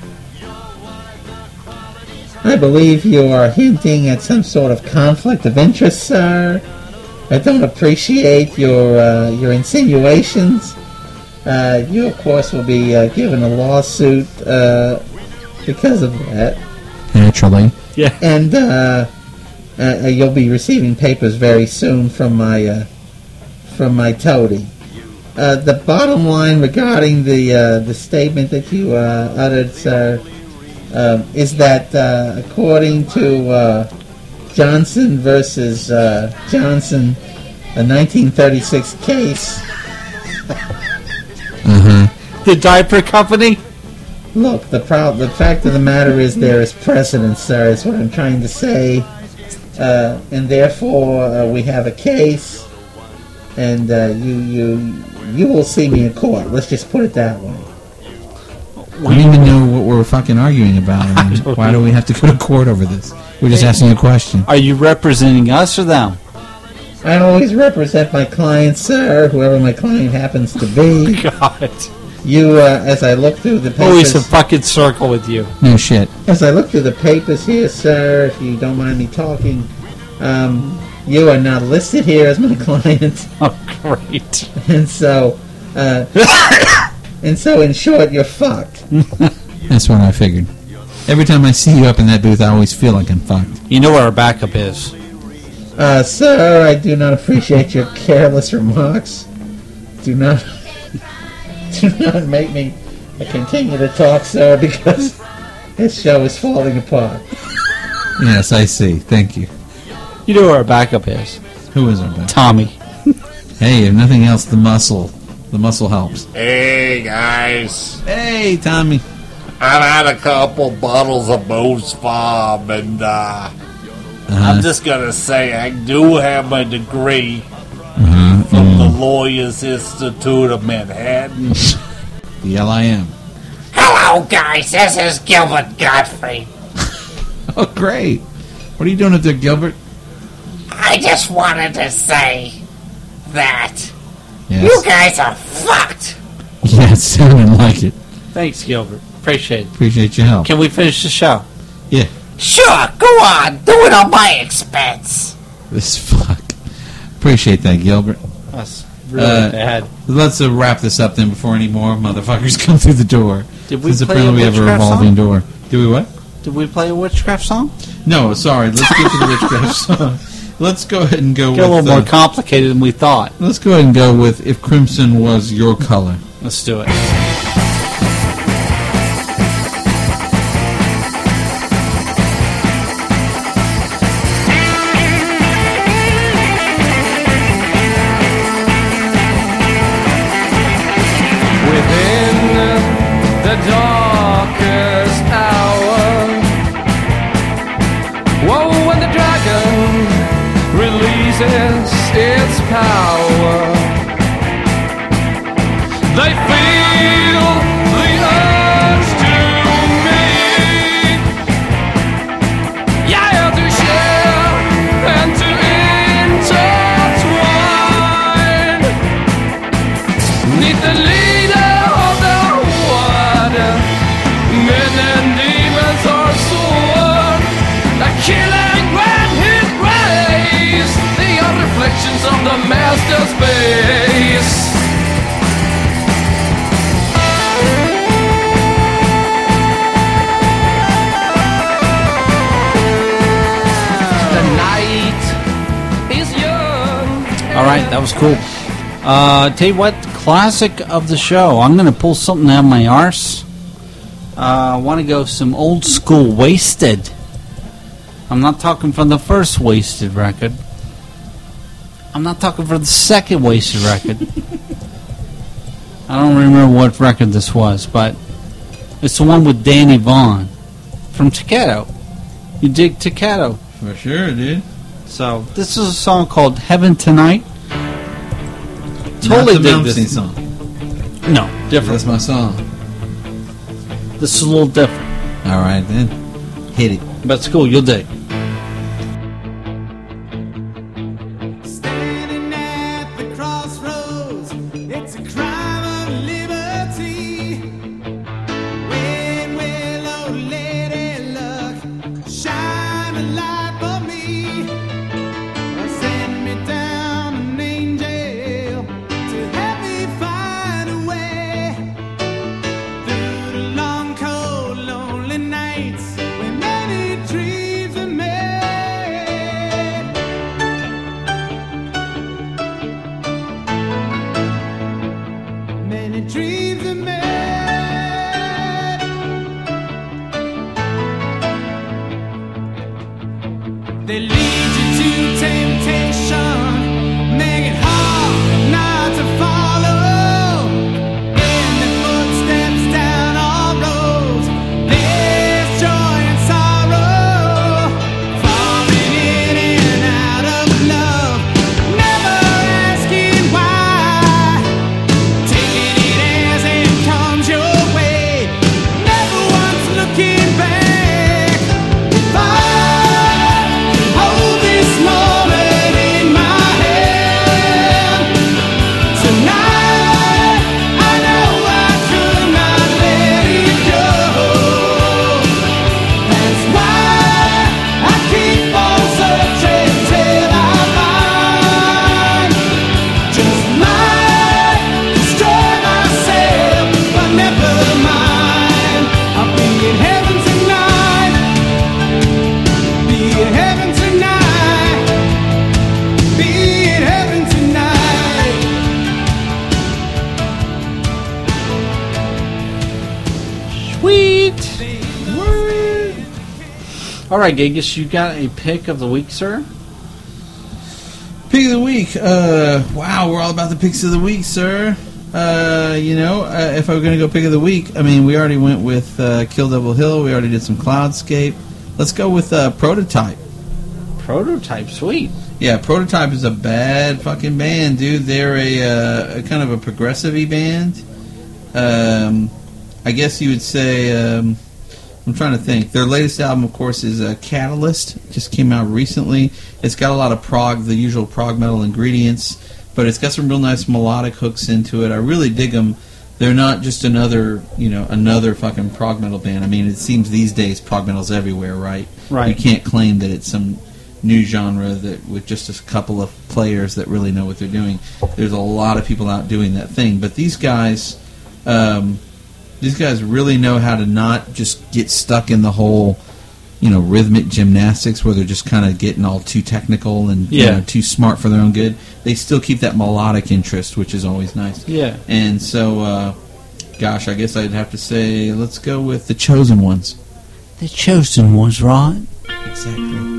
I believe you are hinting at some sort of conflict of interest, sir. I don't appreciate your insinuations. You, of course, will be given a lawsuit because of that. Naturally. Yeah. And you'll be receiving papers very soon from my toady. The bottom line regarding the statement that you uttered, sir, is that according to Johnson versus Johnson, a 1936 case. The diaper company? Look, the fact of the matter is there is precedent, sir, is what I'm trying to say. And therefore, we have a case, and you will see me in court. Let's just put it that way. I don't even know what we're fucking arguing about. I mean, why do we have to go to court over this? We're just asking a question. Are you representing us or them? I always represent my client, sir, whoever my client happens to be. God. You, as I look through the papers... Always a fucking circle with you. No shit. As I look through the papers here, sir, if you don't mind me talking, you are not listed here as my client. Oh, great. And so, in short, you're fucked. That's what I figured. Every time I see you up in that booth, I always feel like I'm fucked. You know where our backup is. Sir, I do not appreciate your careless remarks. Do not make me continue to talk, sir, because this show is falling apart. Yes, I see. Thank you. You know where our backup is. Who is our backup? Tommy. Hey, if nothing else, the muscle. The muscle helps. Hey, guys. Hey, Tommy. I've had a couple bottles of Bose Fob, and I'm just going to say I do have my degree from the Lawyers Institute of Manhattan. The LIM. Hello, guys. This is Gilbert Godfrey. Oh, great. What are you doing up there, Gilbert? I just wanted to say that Yes. you guys are fucked. Yeah, it sounded like it. Thanks, Gilbert. Appreciate it. Appreciate your help. Can we finish the show? Yeah. Sure, go on. Do it on my expense. This fuck. Appreciate that, Gilbert. That's really bad. Let's wrap this up then before any more motherfuckers come through the door. Did we Since play apparently a we have a witchcraft revolving song? door. Do we what? Did we play a witchcraft song? No, sorry. Let's get to the witchcraft song. Let's go ahead and go Get with... a little more complicated than we thought. Let's go ahead and go with If Crimson Was Your Color. Let's do it. The darkest hour. Whoa, when the dragon releases its power, they feel All right, that was cool. Tell you what, classic of the show. I'm going to pull something out of my arse. I want to go some old school Wasted. I'm not talking from the first Wasted record. I'm not talking for the second Wasted record. I don't remember what record this was, but it's the one with Danny Vaughan from Takato. You dig Takato? For sure, dude. So this is a song called "Heaven Tonight." Totally Totally dig dig this. song. No, different. That's my song. This is a little different, All right, then. Hit it. but it's cool. You'll dig. Standing at the crossroads, it's a crime of liberty. When will old Lady Luck shine a light for me? Or send me down an angel to help me find a way through the long, cold, lonely nights when many dreams are made. Many dreams are made. They lead you to temptation, make it hard not to follow. In their footsteps down all roads, there's joy and sorrow. Falling in and out of love, never asking why. Taking it as it comes your way, never once looking back. If I could hold this moment in my hand tonight, I know I could not let it go. That's why I keep on searching till I find just might destroy myself, but never mind. I'll be in heaven tonight. Be in heaven tonight. Be in heaven tonight. Sweet. All right, Gigas, you got a pick of the week, sir? Pick of the week. Wow, we're all about the picks of the week, sir. If I were going to go pick of the week, I mean, we already went with Kill Devil Hill. We already did some Cloudscape. Let's go with Prototype. Prototype, sweet. Yeah, Prototype is a bad fucking band, dude. They're a kind of a progressive-y band. I guess you would say... I'm trying to think. Their latest album, of course, is Catalyst. It just came out recently. It's got a lot of prog, the usual prog metal ingredients, but it's got some real nice melodic hooks into it. I really dig them. They're not just another fucking prog metal band. I mean, it seems these days prog metal's everywhere, right? Right. You can't claim that it's some new genre that with just a couple of players that really know what they're doing. There's a lot of people out doing that thing, but these guys really know how to not just get stuck in the whole, rhythmic gymnastics where they're just kind of getting all too technical and too smart for their own good. They still keep that melodic interest, which is always nice. Yeah. And so, I guess I'd have to say, let's go with The Chosen Ones. The Chosen Ones, right? Exactly.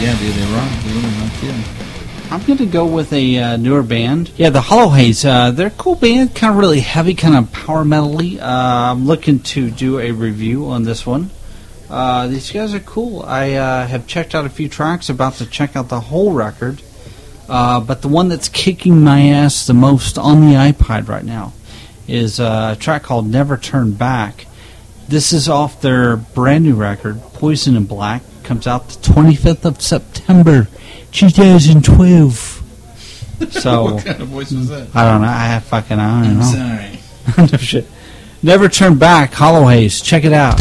Yeah, dude, they rock, dude. No kidding. I'm going to go with a newer band. Yeah, the Hollow Haze. They're a cool band, kind of really heavy, kind of power metal-y. I'm looking to do a review on this one. These guys are cool. I have checked out a few tracks, about to check out the whole record. But the one that's kicking my ass the most on the iPod right now is a track called Never Turn Back. This is off their brand new record, Poison in Black. Comes out the 25th of September, 2012. So, what kind of voice was that? I don't know. I don't know. Sorry. No shit. Never Turn Back, Hollow Haze. Check it out.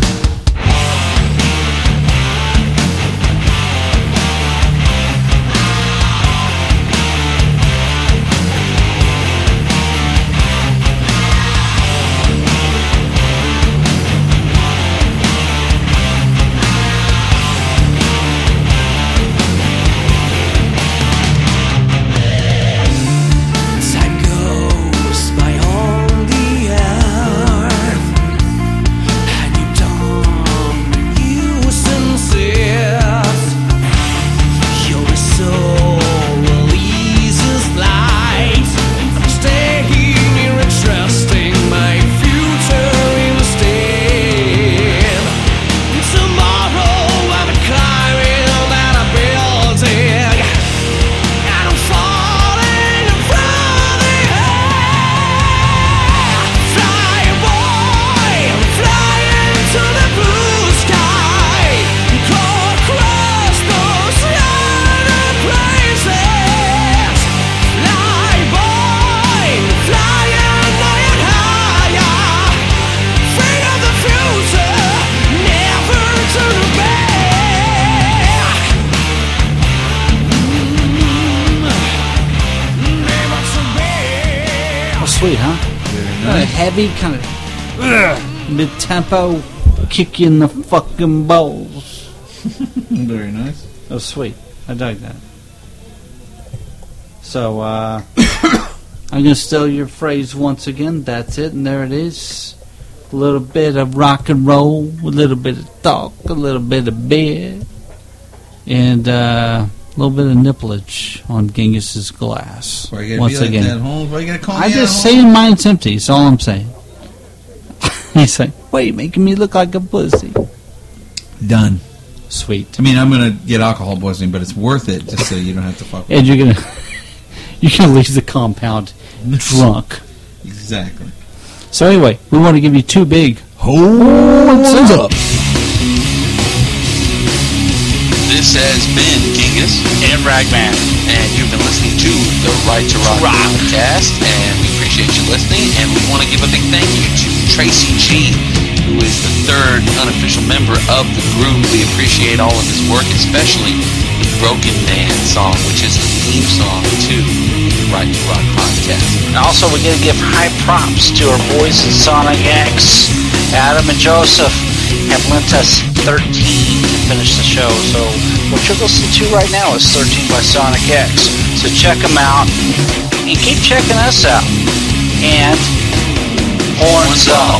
Time goes by on the earth, and you don't use senses. Your soul releases light. I'm staying here and trusting my future instead. Tomorrow I'm climbing that building. And I'm falling from the air. Fly, boy, fly into the blue sky. Go across those other places. Fly, boy, fly higher. Free of the future, never turn back. Never turn back. Oh, sweet, huh? Very Kind of nice. heavy, kind of mid-tempo, kick you in the fucking balls. Very nice. Oh, sweet. I dug that. So, I'm going to steal your phrase once again. That's it, and there it is. A little bit of rock and roll, a little bit of talk, a little bit of beer, and a little bit of nipplage on Genghis's glass. Why you gotta Once be like again. that, Holmes? Why you gotta call I'm me out, just Holmes? saying mine's empty. That's all I'm saying. He's like, wait, making me look like a pussy. Done. Sweet. I mean, I'm gonna get alcohol poisoning, but it's worth it just so you don't have to fuck with And you're gonna leave the compound drunk. Exactly. So anyway, we want to give you two big What's up? This has been Genghis And Ragman. and you've been listening to the Right to Rock podcast, and we appreciate you listening, and we want to give a big thank you to Tracy G, who is the third unofficial member of the group. We appreciate all of his work, especially the Broken Man song, which is the theme song to the Right to Rock podcast. And also, we're going to give high props to our boys in Sonic X. Adam and Joseph have lent us 13 to finish the show. So what you're listening to right now is 13 by Sonic X. So check them out and keep checking us out. And horns up.